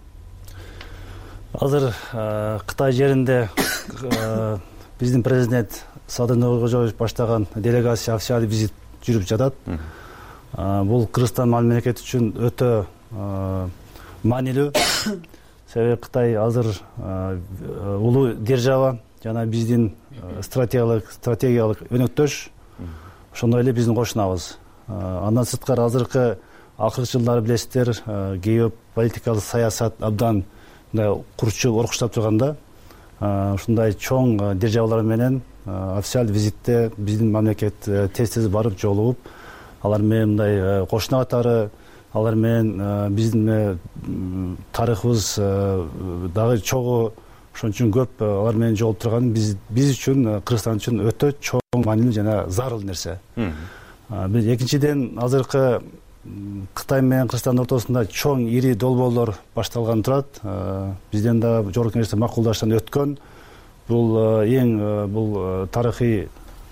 Азыр Кытай жеринде биздин президент Садыр Нуркожоевич баштаган делегация официалдык визит жүрүп жатат. Бул Кыргызстан мамлекети үчүн өтө маанилүү. Себеби Кытай азыр улуу держава жана биздин стратегиялык стратегиялык өнөктөш. Ошондой эле биздин кошунабыз. Андан сырткары азыркы акыркы жылдары билесиздер, геополитикалык саясат абдан курчу оркуштап турганда, ушундай чоң державалар менен официалдык визитте биздин мамлекет тез-тез барып жолугуп, алар менен мындай кошуна катары, алар менен биздин тарыхыбыз дагы чогуу, ошон үчүн көп алар менен жолугуп турган биз биз үчүн, Кыргызстан үчүн өтө чоң маанилүү жана зарыл нерсе. Экинчиден, азыркы Кытай менен Кыргызстандын ортосунда чоң ири долбоорлор башталган турат. Бизден да Жогорку Кеңеште макулдаштан өткөн. Бул эң бул тарыхый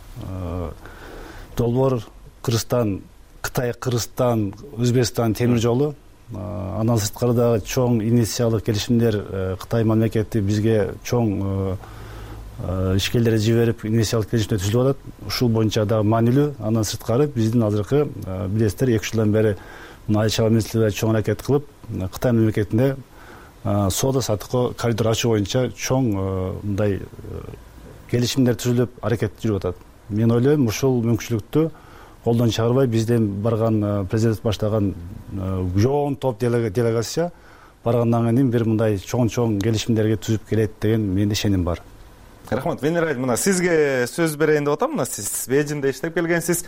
долбоор Кыргызстан, Кытай, Кыргызстан, Өзбекстан темир жолу. Андан сырткары дагы чоң инвестициялык келишимдер Кытай мамлекети бизге чоң ишкерлерди жиберип инвестициялык келишимдер түзүлүп атат. Ушул боюнча дагы маанилүү. Андан сырткары биздин азыркы билесиздер эки жылдан бери Айыл чарба министрлиги чоң аракет кылып, Кытай мамлекетинде соода саттыкка коридор ачуу боюнча чоң мындай келишимдер түзүлүп аракет жүрүп атат. Мен ойлойм, ушул мүмкүнчүлүктү колдон чыгарбай бизден барган президент баштаган жоон топ делегация баргандан кийин бир мындай чоң-чоң келишимдерге түзүп келет деген менде ишеним бар. Рахмат. Венера, мына сизге сөз берейин деп атам. Мына сиз Бейжиңде иштеп келгенсиз.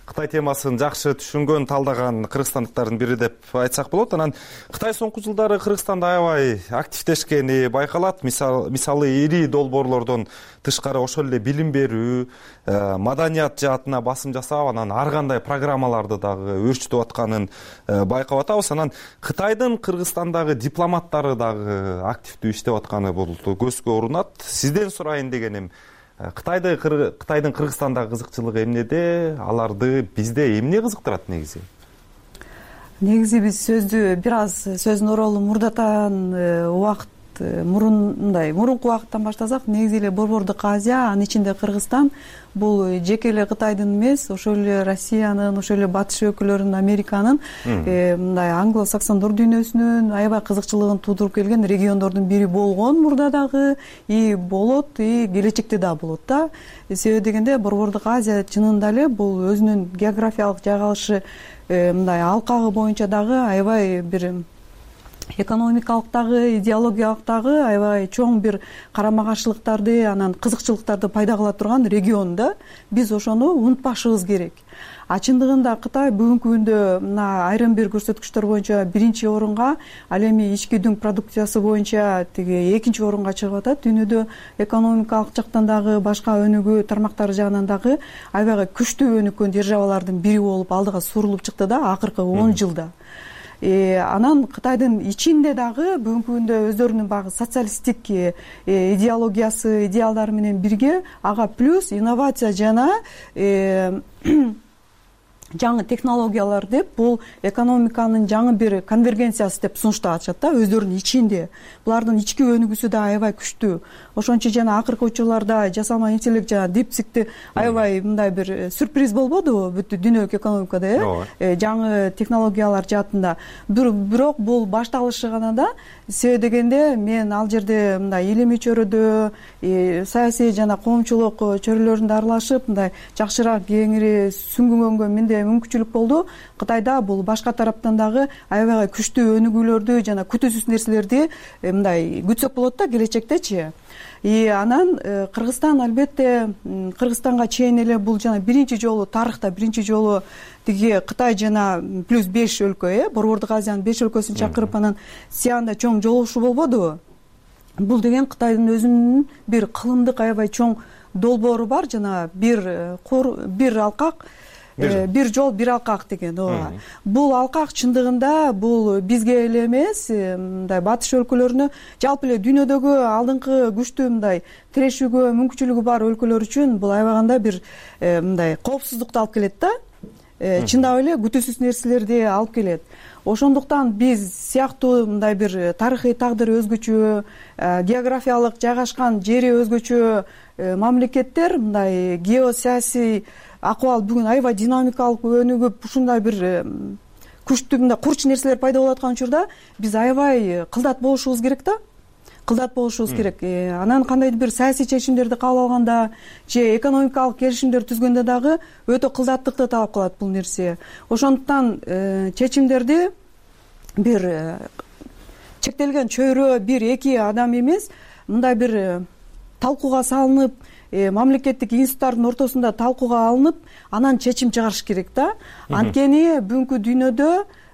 Кытай темасын жакшы түшүнгөн, талдаган кыргызстандыктардын бири деп айтсак болот. Анан Кытай соңку жылдары Кыргызстанда аябай активдешкени байкалат. Мисалы ири долбоорлордон тышкары ошол эле билим берүү, маданият жаатына басым жасап, анан ар кандай программаларды дагы өөрчүтүп атканын байкап атабыз. Анан Кытайдын Кыргызстандагы дипломаттары дагы активдүү иштеп атканы бул көзгө урунат. Сизден сурайын дегеним, Кытайды Кытайдын Кыргызстандагы кызыкчылыгы эмнеде, аларды бизде эмне кызыктырат негизи? Негизи биз сөздү бир аз сөздүн оролун мурдатан убакыт мурун мындай мурунку убакыттан баштасак, негизи эле Борбордук Азия, анын ичинде Кыргызстан бул жеке эле Кытайдын эмес, ошол эле Россиянын, ошол эле батыш өлкөлөрүнүн, Американын мындай англо-саксондор дүйнөсүнүн аябай кызыкчылыгын туудуруп келген региондордун бири болгон мурда дагы, и болот, и келечекте дагы болот да. Себеби дегенде Борбордук Азия чынында эле бул өзүнүн географиялык жайгалышы мындай алкагы боюнча дагы аябай бир экономикалык дагы, идеологиялык дагы аябай чоң бир карама каршылыктарды, анан кызыкчылыктарды пайда кыла турган регион да. Биз ошону унутпашыбыз керек. А чындыгында Кытай бүгүнкү күндө мына айрым бир көрсөткүчтөр боюнча биринчи орунга, ал эми ички дүң продукциясы боюнча тиги экинчи орунга чыгып атат. Дүйнөдө экономикалык жактан дагы, башка өнүгүү тармактары жагынан дагы аябай күчтүү өнүккөн державалардын бири болуп алдыга сурулуп чыкты да акыркы он жылда. Анан Кытайдын ичинде дагы бүгүнкү күндө өздөрүнүн багы социалисттик идеологиясы, идеалдары менен бирге ага плюс инновация жана жаңы технологиялар деп бул экономиканын жаңы бир конвергенциясы деп сунуштап атышат да өздөрүнүн ичинде. Булардын ички өнүгүүсү да аябай күчтүү. Ошончо жана акыркы учурларда жасалма интеллект жана дипсикти аябай мындай бир сюрприз болбодубу бүт дүйнөлүк экономикада, э? Жаңы технологиялар жаатында. Бирок бул башталышы гана да. Себеби дегенде мен ал жерде мындай илимий чөйрөдө, саясий жана коомчулук чөйрөлөрүндө аралашып, мындай жакшыраак кеңири сүңгүнгөнгө менде мүмкүнчүлүк болду. Кытайда бул башка тараптан дагы аябай күчтүү өнүгүүлөрдү жана күтүүсүз нерселерди мындай күтсөк болот да келечектечи. И анан Кыргызстан албетте Кыргызстанга чейин эле бул жана биринчи жолу тарыхта биринчи жолу тиги Кытай жана плюс беш өлкө, э, Борбордук Азиянын беш өлкөсүн чакырып анан Сианда чоң жолугушуу болбодубу? Бул деген Кытайдын өзүнүн бир кылымдык аябай чоң долбоору бар, жана бир бир алкак, бир жол бир алкак деген. Ооба. Бул алкак чындыгында бул бизге эле эмес, мындай батыш өлкөлөрүнө, жалпы эле дүйнөдөгү алдыңкы күчтүү мындай тирешүүгө мүмкүнчүлүгү бар өлкөлөр үчүн бул аябаганда бир мындай коопсуздукту алып келет да. Чындап эле күтүүсүз нерселерди алып келет. Ошондуктан биз сыяктуу мындай бир тарыхый тагдыры өзгөчө, географиялык жайгашкан жери өзгөчө мамлекеттер, мындай геосаясий акыбал бүгүн аябай динамикалык өнүгүп, ушундай бир күчтүү мындай курч нерселер пайда болуп аткан учурда биз аябай кылдат болушубуз керек да. Кылдат болушубуз керек. Анан кандайдыр бир саясий чечимдерди кабыл алганда же экономикалык келишимдер түзгөндө дагы өтө кылдаттыкты талап кылат бул нерсе. Ошондуктан чечимдерди бир чектелген чөйрө, бир эки адам эмес, мындай бир талкууга салынып, мамлекеттик институттардын ортосунда талкууга алынып, анан чечим чыгарыш керек да. Анткени бүгүнкү дүйнөдө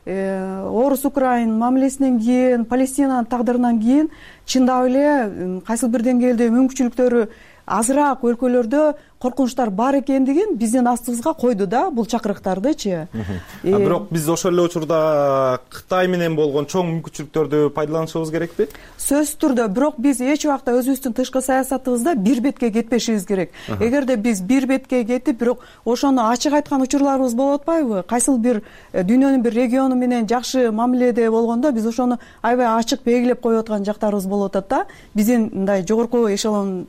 Орус Украин мамилесинен кийин, Палестинанын тагдырынан кийин чындап эле кайсыл бир деңгээлде мүмкүнчүлүктөрү азыраак өлкөлөрдө коркунучтар бар экендигин биздин астыбызга койду да бул чакырыктардычы. Бирок биз ошол эле учурда Кытай менен болгон чоң мүмкүнчүлүктөрдү пайдаланышыбыз керекпи? Сөзсүз түрдө, бирок биз эч убакта өзүбүздүн тышкы саясатыбызда бир бетке кетпешибиз керек. Эгерде биз бир бетке кетип, бирок ошону ачык айткан учурларыбыз болуп атпайбы? Кайсыл бир дүйнөнүн бир региону менен жакшы мамиледе болгондо биз ошону аябай ачык белгилеп коюп аткан жактарыбыз болуп атат да. Биздин мындай жогорку эшелон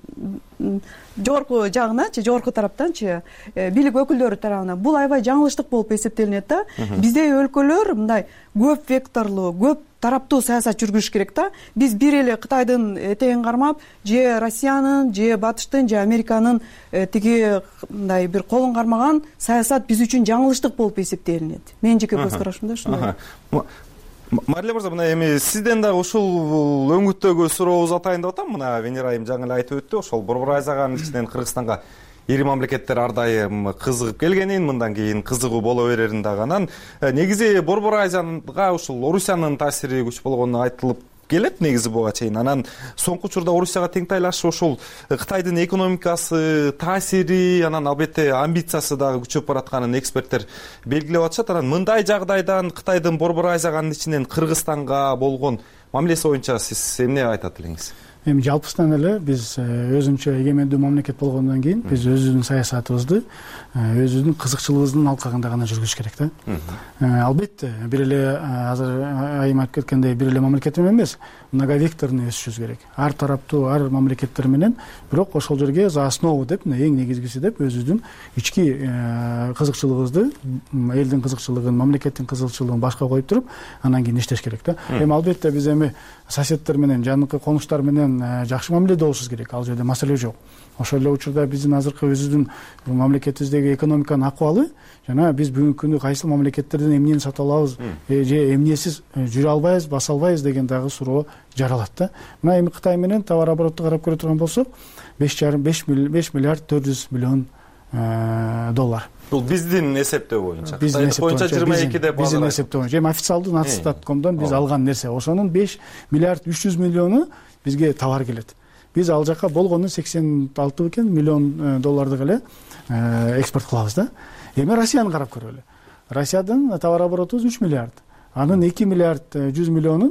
жогорку жагынанчы, жогорку тараптанчы, бийлик өкүлдөрү тарабынан бул аябай жаңылыштык болуп эсептелинет да. Биздей өлкөлөр мындай көп векторлуу, көп тараптуу саясат жүргүзүш керек да. Биз бир эле Кытайдын этегин кармап, же Россиянын, же Батыштын, же Американын тиги мындай бир колун кармаган саясат биз үчүн жаңылыштык болуп эсептелинет. Менин жеке көз карашымда ушундай. Мариле мырза, мына эми сизден дагы ушул өңүттөгү сурообузду атайын деп атам. Мына Венера айым жаңы эле айтып өттү, ошол Борбор Азиянын ичинен Кыргызстанга ири мамлекеттер ар дайым кызыгып келгенин, мындан кийин кызыгуу боло берерин дагы. Анан негизи Борбор Азияга ушул Орусиянын таасири күч болгону айтылып келет негизи буга чейин. Анан соңку учурда Орусияга тең тайлашы ушул Кытайдын экономикасы, таасири, анан албетте амбициясы дагы күчөп баратканын эксперттер белгилеп атышат. Анан мындай жагдайдан Кытайдын Борбор Азиянын ичинен Кыргызстанга болгон мамилеси боюнча сиз эмне айтат элеңиз? Эми жалпысынан эле биз өзүнчө эгемендүү мамлекет болгондон кийин биз өзүбүздүн саясатыбызды өзүбүздүн кызыкчылыгыбыздын алкагында гана жүргүзүш керек да. Албетте бир эле азыр айым айтып кеткендей бир эле мамлекет эмес, многовекторный өсүшүбүз керек. Ар тараптуу, ар мамлекеттер менен, бирок ошол жерге за основу деп, эң негизгиси деп өзүбүздүн ички кызыкчылыгыбызды, элдин кызыкчылыгын, мамлекеттин кызыкчылыгын башка коюп туруп, анан кийин иштеш керек да. Эми албетте биз эми соседтер менен, жаныкы конуштар менен жакшы мамиледе болушубуз керек. Ал жерде маселе жок. Ошол эле учурда биздин азыркы өзүбүздүн мамлекетибиздеги экономиканын акыбалы, жана биз бүгүнкү күндө кайсы мамлекеттерден эмнени сатып алабыз, же эмнесиз жүрө албайбыз, баса албайбыз деген дагы суроо жаралат да. Мына эми Кытай менен товар обороту карап көрө турган болсок, беш миллиард төрт жүз миллион доллар. Бул биздин эсептөө боюнча. Биздин эсептөө боюнча жыйырма эки деп биздин эсептөө боюнча. Эми официалдуу натстат точка комдон биз алган нерсе. Ошонун беш миллиард үч жүз миллиону бизге товар келет. Биз ал жака болгону сексен алты бекен миллион доллардык эле экспорт кылабыз да. Эми Россияны карап көрөлү. Россиядын товар обороту үч миллиард. Анын эки миллиард жүз миллионун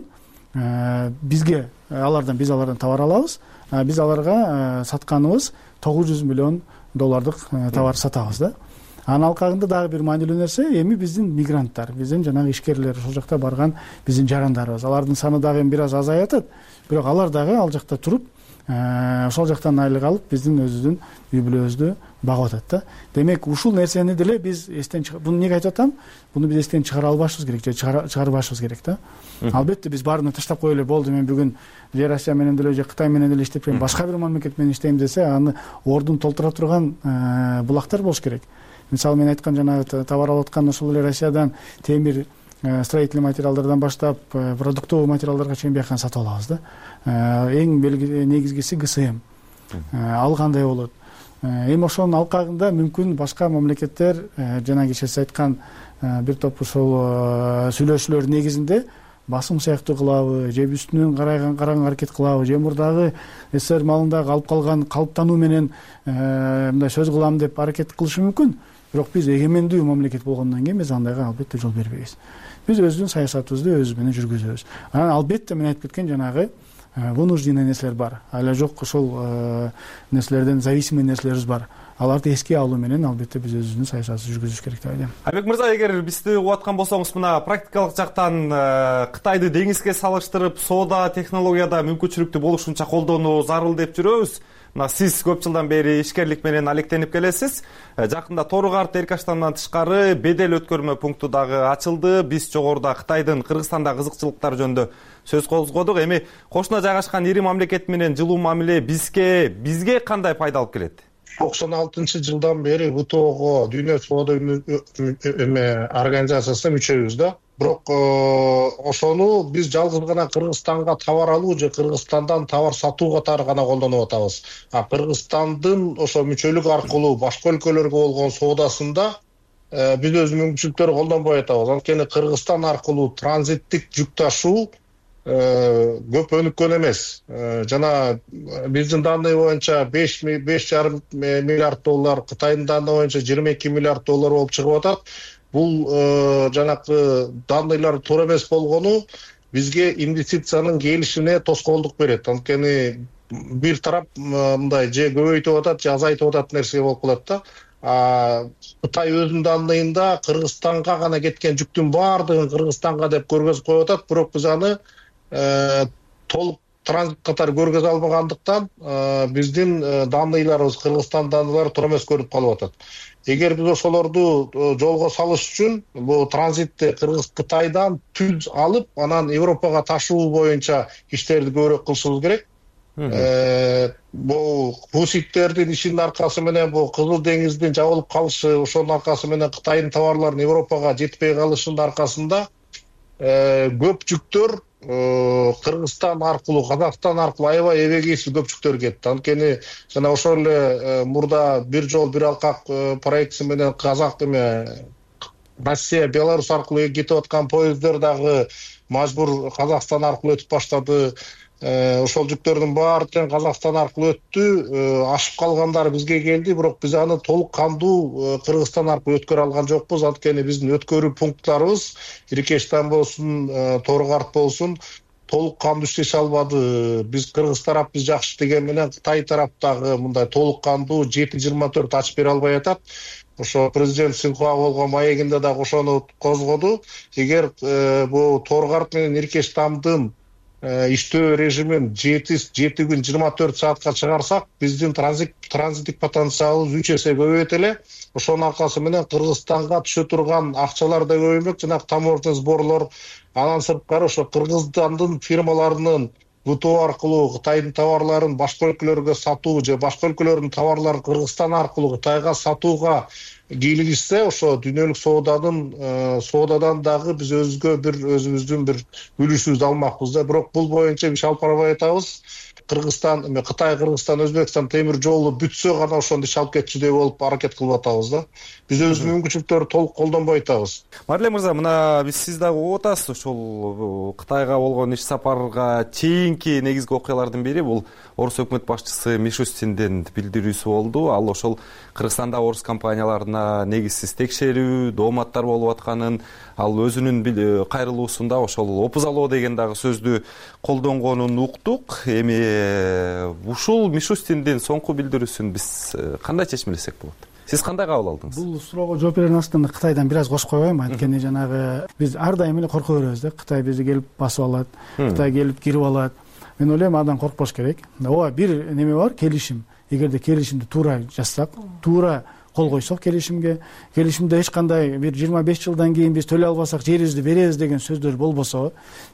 бизге алардан биз алардан товар алабыз. Биз аларга сатканыбыз тогуз жүз миллион доллардык товар сатабыз да. Анын алкагында дагы бир маанилүү нерсе эми биздин мигранттар, биздин жанагы ишкерлер, ошол жакта барган биздин жарандарыбыз. Алардын саны дагы бир аз азайып атат, бирок алар дагы ал жакта туруп, ошол жактан айлык алып, биздин өзүбүздүн үй бүлөбүздү багып атат да. Демек, ушул нерсени деле биз эстен чыгар. Буну эмнеге айтып атам? Буну биз эстен чыгара албашыбыз керек, же чыгарбашыбыз керек да. Албетте биз баарын таштап коелу эле болду, мен бүгүн же Россия менен деле, же Кытай менен деле иштеп, башка бир мамлекет менен иштейм десе, аны ордун толтура турган булактар болуш керек. Мисалы мен айткан жанагы товар алып аткан ошол эле Россиядан темир, строительный материалдардан баштап продуктовый материалдарга чейин бияктан сатып алабыз да. Эң негизгиси гэ эс эм. Ал кандай болот? Эми ошонун алкагында мүмкүн башка мамлекеттер жанагы сиз айткан бир топ ошол сүйлөшүүлөр негизинде басым сыяктуу кылабы, же үстүнөн караган караган аракет кылабы, же мурдагы СССР малындагы алып калган калыптануу менен мындай сөз кылам деп аракет кылышы мүмкүн. Бирок биз эгемендүү мамлекет болгондон кийин биз андайга албетте жол бербейбиз. Биз өзүбүздүн саясатыбызды өзүбүз менен жүргүзөбүз. Анан албетте мен айтып кеткен жанагы вынужденный нерселер бар. Ала жок ошол нерселерден зависимый нерселерибиз бар. Аларды эске алуу менен албетте биз өзүбүздүн саясатыбызды жүргүзүш керек деп ойлойм. Айбек мырза, эгер бизди угуп аткан болсоңуз, мына практикалык жактан Кытайды деңизге салыштырып, соода, технологияда мүмкүнчүлүктүү болушунча колдонуу зарыл деп жүрөбүз. Мына сиз көп жылдан бери ишкерлик менен алектенип келесиз. Жакында Тору-Карт Эркаштандан тышкары бедел өткөрмө пункту дагы ачылды. Биз жогоруда Кытайдын Кыргызстанда кызыкчылыктары жөнүндө сөз козгодук. Эми кошуна жайгашкан ири мамлекет менен жылуу мамиле бизге бизге кандай пайда алып келет? токсон алтынчы жылдан бери вэ тэ ого, Дүйнө соода организациясына мүчөбүз да. Бирок ошону биз жалгыз гана Кыргызстанга товар алуу же Кыргызстандан товар сатуу катары гана колдонуп атабыз. А Кыргызстандын ошо мүчөлүк аркылуу башка өлкөлөргө болгон соодасында биз өз мүмкүнчүлүктөрү колдонбой атабыз. Анткени Кыргызстан аркылуу транзиттик жүк ташуу көп өнүккөн эмес. Жана биздин данные боюнча беш жарым миллиард доллар, Кытайдын данные боюнча жыйырма эки миллиард доллар болуп чыгып атат. Бул жанакы данныйлар туура эмес болгону бизге инвестициянын келишине тоскоолдук берет. Анткени бир тарап мындай же көбөйтүп атат, же азайтып атат нерсе болуп калат да. Кытай өзүнүн данныйында Кыргызстанга гана кеткен жүктүн баардыгын Кыргызстанга деп көргөзүп коюп атат, бирок биз аны толук транзит катары көргөзө албагандыктан биздин данныйларыбыз, Кыргызстан данныйлары туура эмес көрүнүп калып атат. Эгер биз ошолорду жолго салыш үчүн бул транзитти Кыргыз Кытайдан түз алып, анан Европага ташуу боюнча иштерди көбүрөөк кылышыбыз керек. Бул хуситтердин ишинин аркасы менен бул Кызыл деңиздин жабылып калышы, ошонун аркасы менен Кытайдын товарларынын Европага жетпей калышынын аркасында көп жүктөр Кыргызстан аркылуу, Казакстан аркылуу аябай эбегейсиз көпчүктөр кетти. Анткени жана ошол эле мурда бир жол бир алкак проектиси менен Казак эме Россия, Беларусь аркылуу кетип аткан поезддер дагы мажбур Казакстан аркылуу өтүп баштады. Ошол жүктөрдүн баары тең Казакстан аркылуу өттү. Ашып калгандары бизге келди, бирок биз аны толук кандуу Кыргызстан аркылуу өткөрө алган жокпуз. Анткени биздин өткөрүү пункттарыбыз Иркештан болсун, Торгарт болсун толук кандуу иштеше албады. Биз кыргыз тарап биз жакшы деген менен Кытай тарап дагы мындай толук кандуу жети жыйырма төрт ачып бере албай атат. Ошо президент Синхуа болгон маегинде дагы ошону козгоду. Эгер бул Торгарт менен Иркештандын иштөө режимин жети күн жыйырма төрт саатка чыгарсак, биздин транзиттик потенциалыбыз үч эсе көбөйөт эле. Ошонун аркасы менен Кыргызстанга түшө турган акчалар да көбөймөк, жана таможня сборлор. Анан сырткары ошо Кыргызстандын фирмаларынын ВТО аркылуу Кытайдын товарларын башка өлкөлөргө сатуу же башка өлкөлөрдүн товарларын Кыргызстан аркылуу Кытайга сатууга кийлигишсе, ошо дүйнөлүк сооданын соодадан дагы биз өзгө бир өзүбүздүн бир үлүшүбүздү алмакпыз да. Бирок бул боюнча иш алып барбай атабыз. Кыргызстан, эме Кытай, Кыргызстан, Өзбекстан темир жолу бүтсө гана ошондо иш алып кетчүдөй болуп аракет кылып атабыз да. Биз өзүбүздүн мүмкүнчүлүктөрдү толук колдонбой атабыз. Марлен мырза, мына биз сиз дагы угуп атасыз, ошол Кытайга болгон иш сапарга чейинки негизги окуялардын бири бул орус өкмөт башчысы Мишустиндин билдирүүсү болду. Ал ошол Кыргызстанда орус компанияларына негизсиз текшерүү, дооматтар болуп атканын, ал өзүнүн кайрылуусунда ошол опузалоо деген дагы сөздү колдонгонун уктук. Эми ушул Мишустиндин соңку билдирүүсүн биз кандай чечмелесек болот? Сиз кандай кабыл алдыңыз? Бул суроого жооп берердин астында Кытайдан бир аз кошуп койбоймунбу? Анткени жанагы биз ар дайым эле корко беребиз да. Кытай бизди келип басып алат, Кытай келип кирип алат. Мен ойлойм, адан коркпош керек. Ооба, бир неме бар, келишим. Эгерде келишимди туура жазсак, туура кол койсок келишимге, келишимде эч кандай бир жыйырма беш жылдан кийин биз төлөй албасак жерибизди беребиз деген сөздөр болбосо,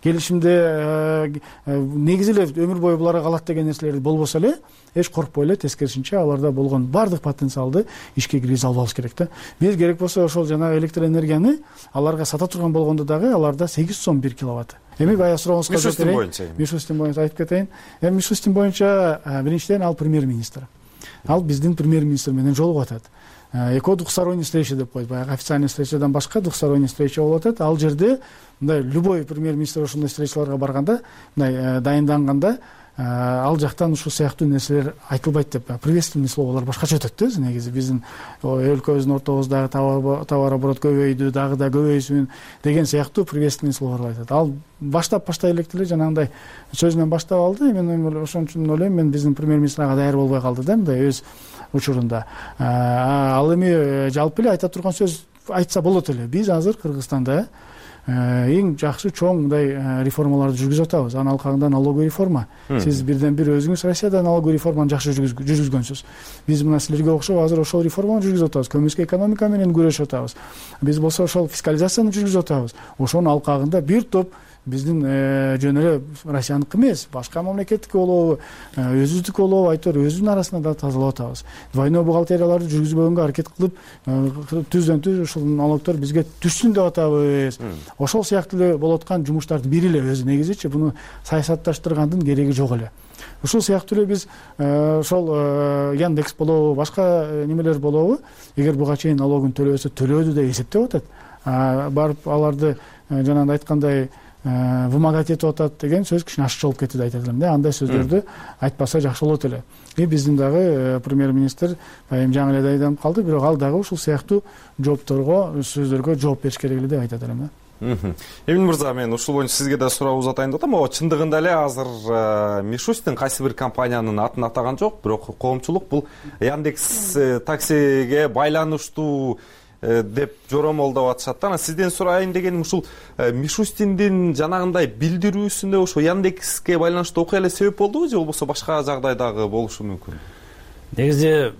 келишимде негизи эле өмүр бою буларга калат деген нерселер болбосо эле, эч коркпой эле тескерисинче аларда болгон баардык потенциалды ишке киргизе албабыз керек да. Биз керек болсо ошол жана электр энергияны аларга сата турган болгондо дагы аларда сегиз сом бир киловатт. Эми баягы сурооңузга жооп берейин. Мишустин боюнча айтып кетейин. Эми Мишустин боюнча биринчиден ал премьер-министр. Ал биздин премьер-министр менен жолугуп атат. Эко двухсторонний встреча деп коет. Баягы официальный встречадан башка двухсторонний встреча болуп атат. Ал жерде мындай любой премьер-министр ошондой встречаларга барганда, мындай дайынданганда, ал жактан ушул сыяктуу нерселер айтылбайт деп, приветственный словолор башкача өтөт да. Өзү негизи биздин өлкөбүздүн ортобуздагы товарооборот көбөйдү, дагы да көбөйсүн деген сыяктуу приветственный словолор айтат. Ал баштап баштай электе эле жанагындай сөз менен баштап алды. Мен ошон үчүн ойлойм, мен биздин премьер-министр ага даяр болбой калды да, мындай өз учурунда. Ал эми жалпы эле айта турган сөз айтса болот эле. Биз азыр Кыргызстанда эң жакшы чоң мындай реформаларды жүргүзүп атабыз. Анын алкагында налоговый реформа. Сиз бирден бир өзүңүз Россияда налоговый реформаны жакшы жүргүзгөнсүз. Биз мына силерге окшоп азыр ошол реформаны жүргүзүп атабыз. Көмүскө экономика менен күрөшүп атабыз. Биз болсо ошол фискализацияны жүргүзүп атабыз. Ошонун алкагында бир топ биздин жөн эле Россияныкы эмес, башка мамлекеттики болобу, өзүбүздүкү болобу, айтор өзүнүн арасында да тазалап атабыз. Двойной бухгалтерияларды жүргүзбөгөнгө аракет кылып, түздөн түз ушул налогдор бизге түшсүн деп атабыз. Ошол сыяктуу эле болуп аткан жумуштардын бири эле өзү негизичи, буну саясатташтыргандын кереги жок эле. Ушул сыяктуу эле биз ошол Яндекс болобу, башка немелер болобу, эгер буга чейин налогун төлөбөсө төлөөдү деп эсептеп атат. Барып аларды жанагындай айткандай вымогать этип атат деген сөз кичине ашыкча болуп кетти деп айтат элем да. Андай сөздөрдү айтпаса жакшы болот эле. И биздин дагы премьер-министр байым жаңы эле дайындалып калды, бирок ал дагы ушул сыяктуу жоопторго, сөздөргө жооп бериш керек эле деп айтат элем да. Эмин мырза, мен ушул боюнча сизге да суроо узатайын деп атам. О, чындыгында эле азыр Мишустин кайсы бир компаниянын атын атаган жок, бирок коомчулук бул Яндекс таксиге байланыштуу деп жоромолдоп атышат да. Сизден сурайын дегеним ушул Мишустиндин жанагындай билдирүүсүндө ошо Яндекске байланыштуу окуя эле себеп болдубу же болбосо башка жагдайдагы болушу мүмкүн? Негизи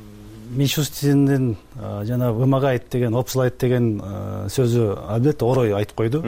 Мишустиндин жана вымогает деген, обслайт деген сөзү албетте орой айтып койду.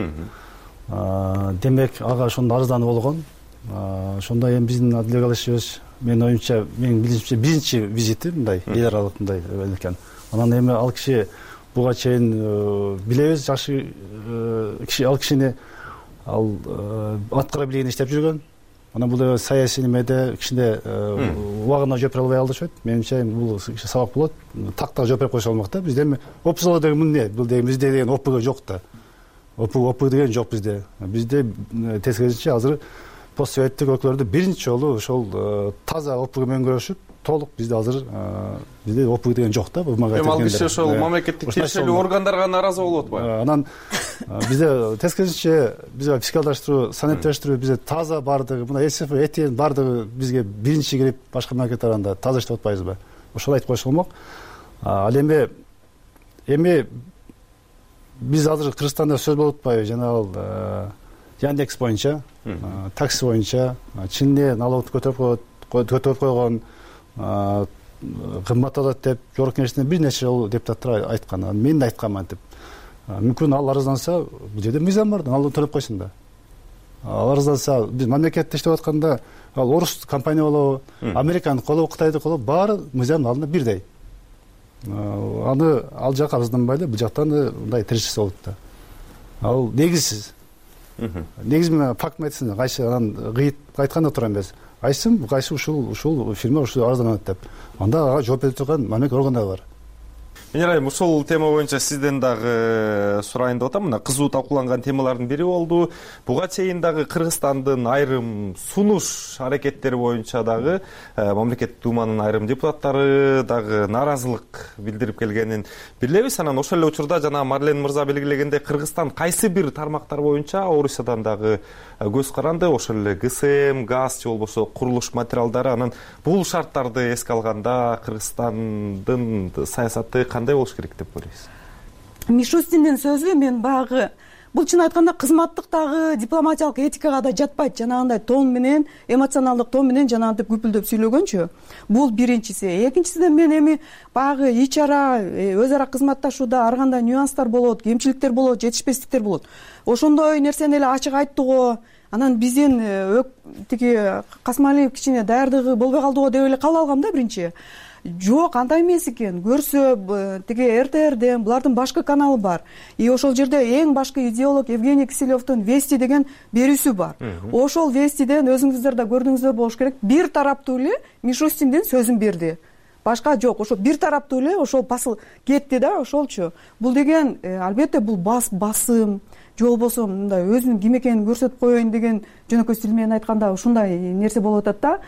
Демек ага ошондо арызданы болгон. Ошондо эми биздин Адилбек Алишевич, менин оюмча, менин билишимче биринчи визити мындай эл аралык мындай экен. Анан эми ал киши буга чейин билебиз, жакшы киши, ал кишини ал аткара билген иштеп жүргөн. Анан бул саясий немеде кичине убагына жооп бере албай калды окшойт. Менимче бул сабак болот. Тактага жооп берип койсо болмок да. Бизде эми опузалы деген эмне? Бул деген бизде деген опг жок да. Опу опу деген жок бизде. Бизде тескерисинче азыр постсоветтик өлкөлөрдө биринчи жолу ошол таза опг менен көрүшүп, толук бизде азыр бизде опг деген жок да. Эми ал киши ошол мамлекеттик тиешелүү органдарга нааразы болуп атпайбы? Анан бизде тескерисинче бизде фискалдаштыруу, саниттештирүү бизде таза бардыгы, мына СФ, ЭТН бардыгы бизге биринчи кирип башка мамлекеттер анда таза иштеп атпайбызбы? Ошол айтып койсо болмок. Ал эми эми биз азыр Кыргызстанда сөз болуп атпайбы? Жанагы Яндекс боюнча, такси боюнча Чинне налогду көтөрүп коет, көтөрүп койгон, кымбатталат деп жогорку кеңештен бир нече жолу депутаттар айткан. Мен да айткам антип. Мүмкүн ал арызданса, бул жерде мыйзам бар, налог төлөп койсун да. Ал арызданса, биз мамлекетте иштеп атканда, ал орус компания болобу, Американы колобу, Кытайды колобу, баары мыйзамдын алдында бирдей. Аны ал жака арызданбай эле, бул жактан да мындай тирешсе болот да. Ал негизсиз. Негиз менен факт айтсын, кайсы анан кыйыт айтканда тура эмес. Айсым, кайсы ушул ушул фирма ушул арызданат деп. Анда ага жооп бере турган мамлекеттик органдар бар. Менерайым, ушул тема боюнча сизден дагы сурайын деп атам. Мына кызуу талкууланган темалардын бири болду. Буга чейин дагы Кыргызстандын айрым сунуш аракеттери боюнча дагы мамлекеттик думанын айрым депутаттары дагы нааразылык билдирип келгенин билебиз. Анан ошол эле учурда жана Марлен мырза белгилегендей, Кыргызстан кайсы бир тармактар боюнча Орусиядан дагы көз каранды. Ошол эле ГСМ, газ же болбосо курулуш материалдары. Анан бул шарттарды эске алганда Кыргызстандын саясаты кандай болуш керек деп ойлойсуз? Мишустиндин сөзү мен багы бул чын айтканда кызматтык дагы дипломатиялык этикага да жатпайт. Жанагындай тон менен, эмоционалдык тон менен жанагынтип гүпүлдөп сүйлөгөнчү. Бул биринчиси. Экинчисинен мен эми багы ич ара, өз ара кызматташууда ар кандай нюанстар болот, кемчиликтер болот, жетишпестиктер болот. Ошондой нерсени эле ачык айттыго, анан биздин тиги Касымалиев кичине даярдыгы болбой калдыго деп эле кала алгам да биринчи. Жок, андай эмес экен. Көрсө тиги эр тэ эрден булардын башкы каналы бар. И ошол жерде эң башкы идеолог Евгений Киселевдин Вести деген берүүсү бар. Ошол Вестиден өзүңүздөр да көрдүңүздөр болуш керек. Бир тараптуу эле Мишустиндин сөзүн берди. Башка жок. Ошол бир тараптуу эле ошол басыл кетти да, ошолчу. Бул деген албетте бул бас басым, же болбосо мындай өзүнүн ким экенин көрсөтүп коеюн деген жөнөкөй стил менен айтканда ушундай нерсе болуп атат да.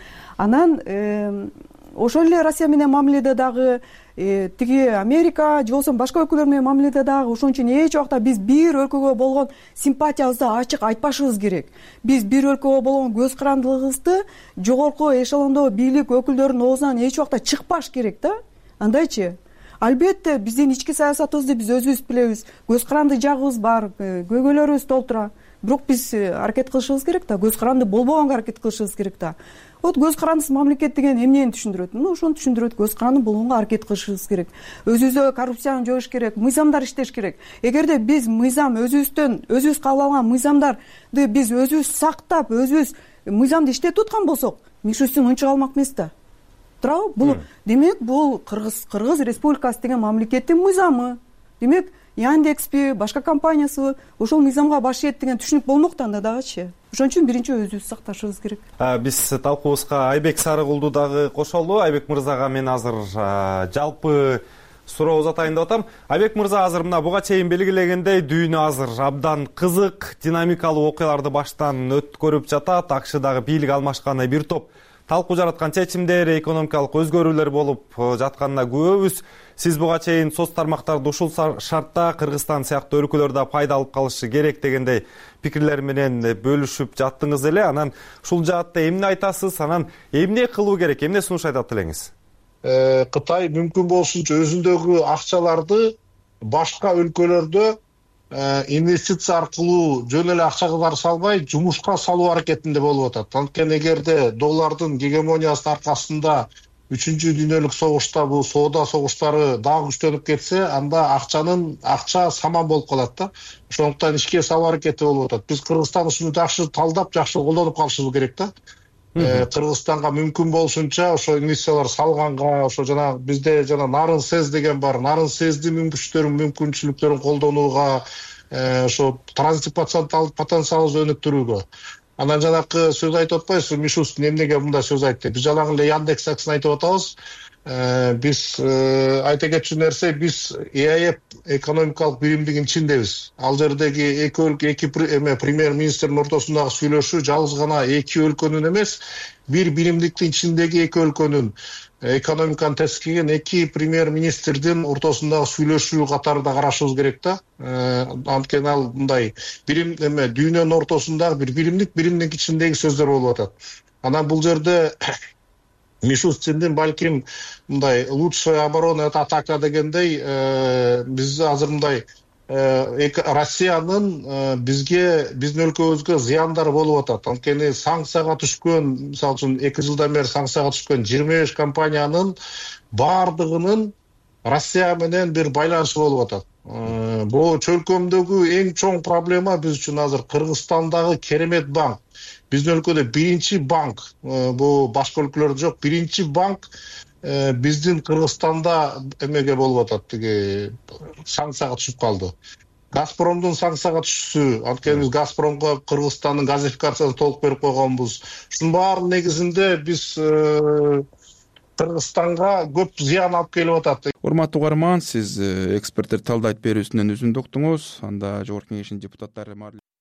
Анан ошол эле Россия менен мамиледе дагы тиги Америка же болбосо башка өлкөлөр менен мамиледе дагы ошон үчүн эч убакта биз бир өлкөгө болгон симпатиябызды ачык айтпашыбыз керек. Биз бир өлкөгө болгон көз карандылыгыбызды жогорку эшелондо бийлик өкүлдөрүнүн оозунан эч убакта чыкпаш керек да. Андайчы. Албетте биздин ички саясатыбызды биз өзүбүз билебиз. Көз каранды жагыбыз бар, көйгөйлөрүбүз толтура. Бирок биз аракет кылышыбыз керек да, көз каранды болбогонго аракет кылышыбыз керек да. Вот көз карандысыз мамлекет деген эмнени түшүндүрөт? Ну, ошону түшүндүрөт. Көз каранды болгонго аракет кылышыбыз керек. Өзүбүздө коррупцияны жоюш керек, мыйзамдар иштеш керек. Эгерде биз мыйзам өзүбүздөн, өзүбүз кабыл алган мыйзамдарды биз өзүбүз сактап, өзүбүз мыйзамды иштетип аткан болсок, Мишустин унчук алмак эмес да. Туурабы? Бул демек бул Кыргыз Кыргыз Республикасы деген мамлекеттин мыйзамы. Демек Яндекспи, башка компаниясы ошол мыйзамга баш ийет деген түшүнүк болмок анда дагычы. Ошон үчүн биринчи өзүбүз сакташыбыз керек. Биз талкуубузга Айбек Сарыгулду дагы кошолду. Айбек мырзага мен азыр жалпы суроо узатайын деп атам. Айбек мырза, азыр мына буга чейин белгилегендей дүйнө азыр абдан кызык, динамикалуу окуяларды баштан өткөрүп жатат. Акшдагы бийлик алмашканы бир топ талкуу жараткан чечимдер, экономикалык өзгөрүүлөр болуп жатканына күбөбүз. Сиз буга чейин соц тармактарды ушул шартта Кыргызстан сыяктуу өлкөлөрдө пайда алып калышы керек дегендей пикирлер менен бөлүшүп жаттыңыз эле. Анан ушул жаатта эмне айтасыз? Анан эмне кылуу керек? Эмне сунуш айтат элеңиз? Кытай мүмкүн болсунча өзүндөгү акчаларды башка өлкөлөрдө инвестиция аркылуу жөн эле акчалар салбай, жумушка салуу аракетинде болуп атат. Анткени эгерде доллардын гегемониясынын аркасында үчүнчү дүйнөлүк согушта бул соода согуштары дагы күчтөнүп кетсе, анда акчанын акча саман болуп калат да. Ошондуктан ишке салуу аракети болуп атат. Биз Кыргызстан ушуну жакшы талдап, жакшы колдонуп калышыбыз керек да. Кыргызстанга мүмкүн болсунча ошо инвестициялар салганга, ошо жана бизде жана нарын сэз деген бар. Нарын сэздин мүмкүнчүлүктөрүн мүмкүнчүлүктөрүн колдонууга, ошо транзиттик потенциалыбызды өнүктүрүүгө. Анан жанакы сөз айтып атпайбызбы, Мишустин эмнеге мындай сөз айтты? Биз жалаң эле Яндекс Таксыны айтып атабыз. Биз айта кетчү нерсе, биз ЭАЭП экономикалык биримдигинин ичиндебиз. Ал жердеги эки өлкө, эки эме премьер-министрдин ортосундагы сүйлөшүү жалгыз гана эки өлкөнүн эмес, бир биримдиктин ичиндеги эки өлкөнүн экономиканы тескиген эки премьер-министрдин ортосундагы сүйлөшүү катарында карашыбыз керек да. Анткени ал мындай бирим эме дүйнөнүн ортосундагы бир биримдик, биримдик ичиндеги сөздөр болуп атат. Анан бул жерде Мишустиндин балким мындай лучшая оборона это атака дегендей, биз азыр мындай Россиянын бизге, биздин өлкөбүзгө зыяндары болуп атат. Анткени санкцияга түшкөн, мисалы үчүн эки жылдан бери санкцияга түшкөн жыйырма беш компаниянын баардыгынын Россия менен бир байланышы болуп атат. Бул чөлкөмдөгү эң чоң проблема биз үчүн азыр Кыргызстандагы Керемет банк. Биздин өлкөдө биринчи банк, бул башка өлкөлөрдө жок, биринчи банк биздин Кыргызстанда эмеге болуп атат, тиги санкцияга түшүп калды. Газпромдун санкцияга түшүшү, анткени биз Газпромго Кыргызстандын газификациясын толук берип койгонбуз. Ушунун баардын негизинде биз Кыргызстанга көп зыян алып келип атат. Урматтуу угарман, сиз эксперттер талдайт берүүсүнөн үзүндү уктуңуз. Анда жогорку кеңештин депутаттары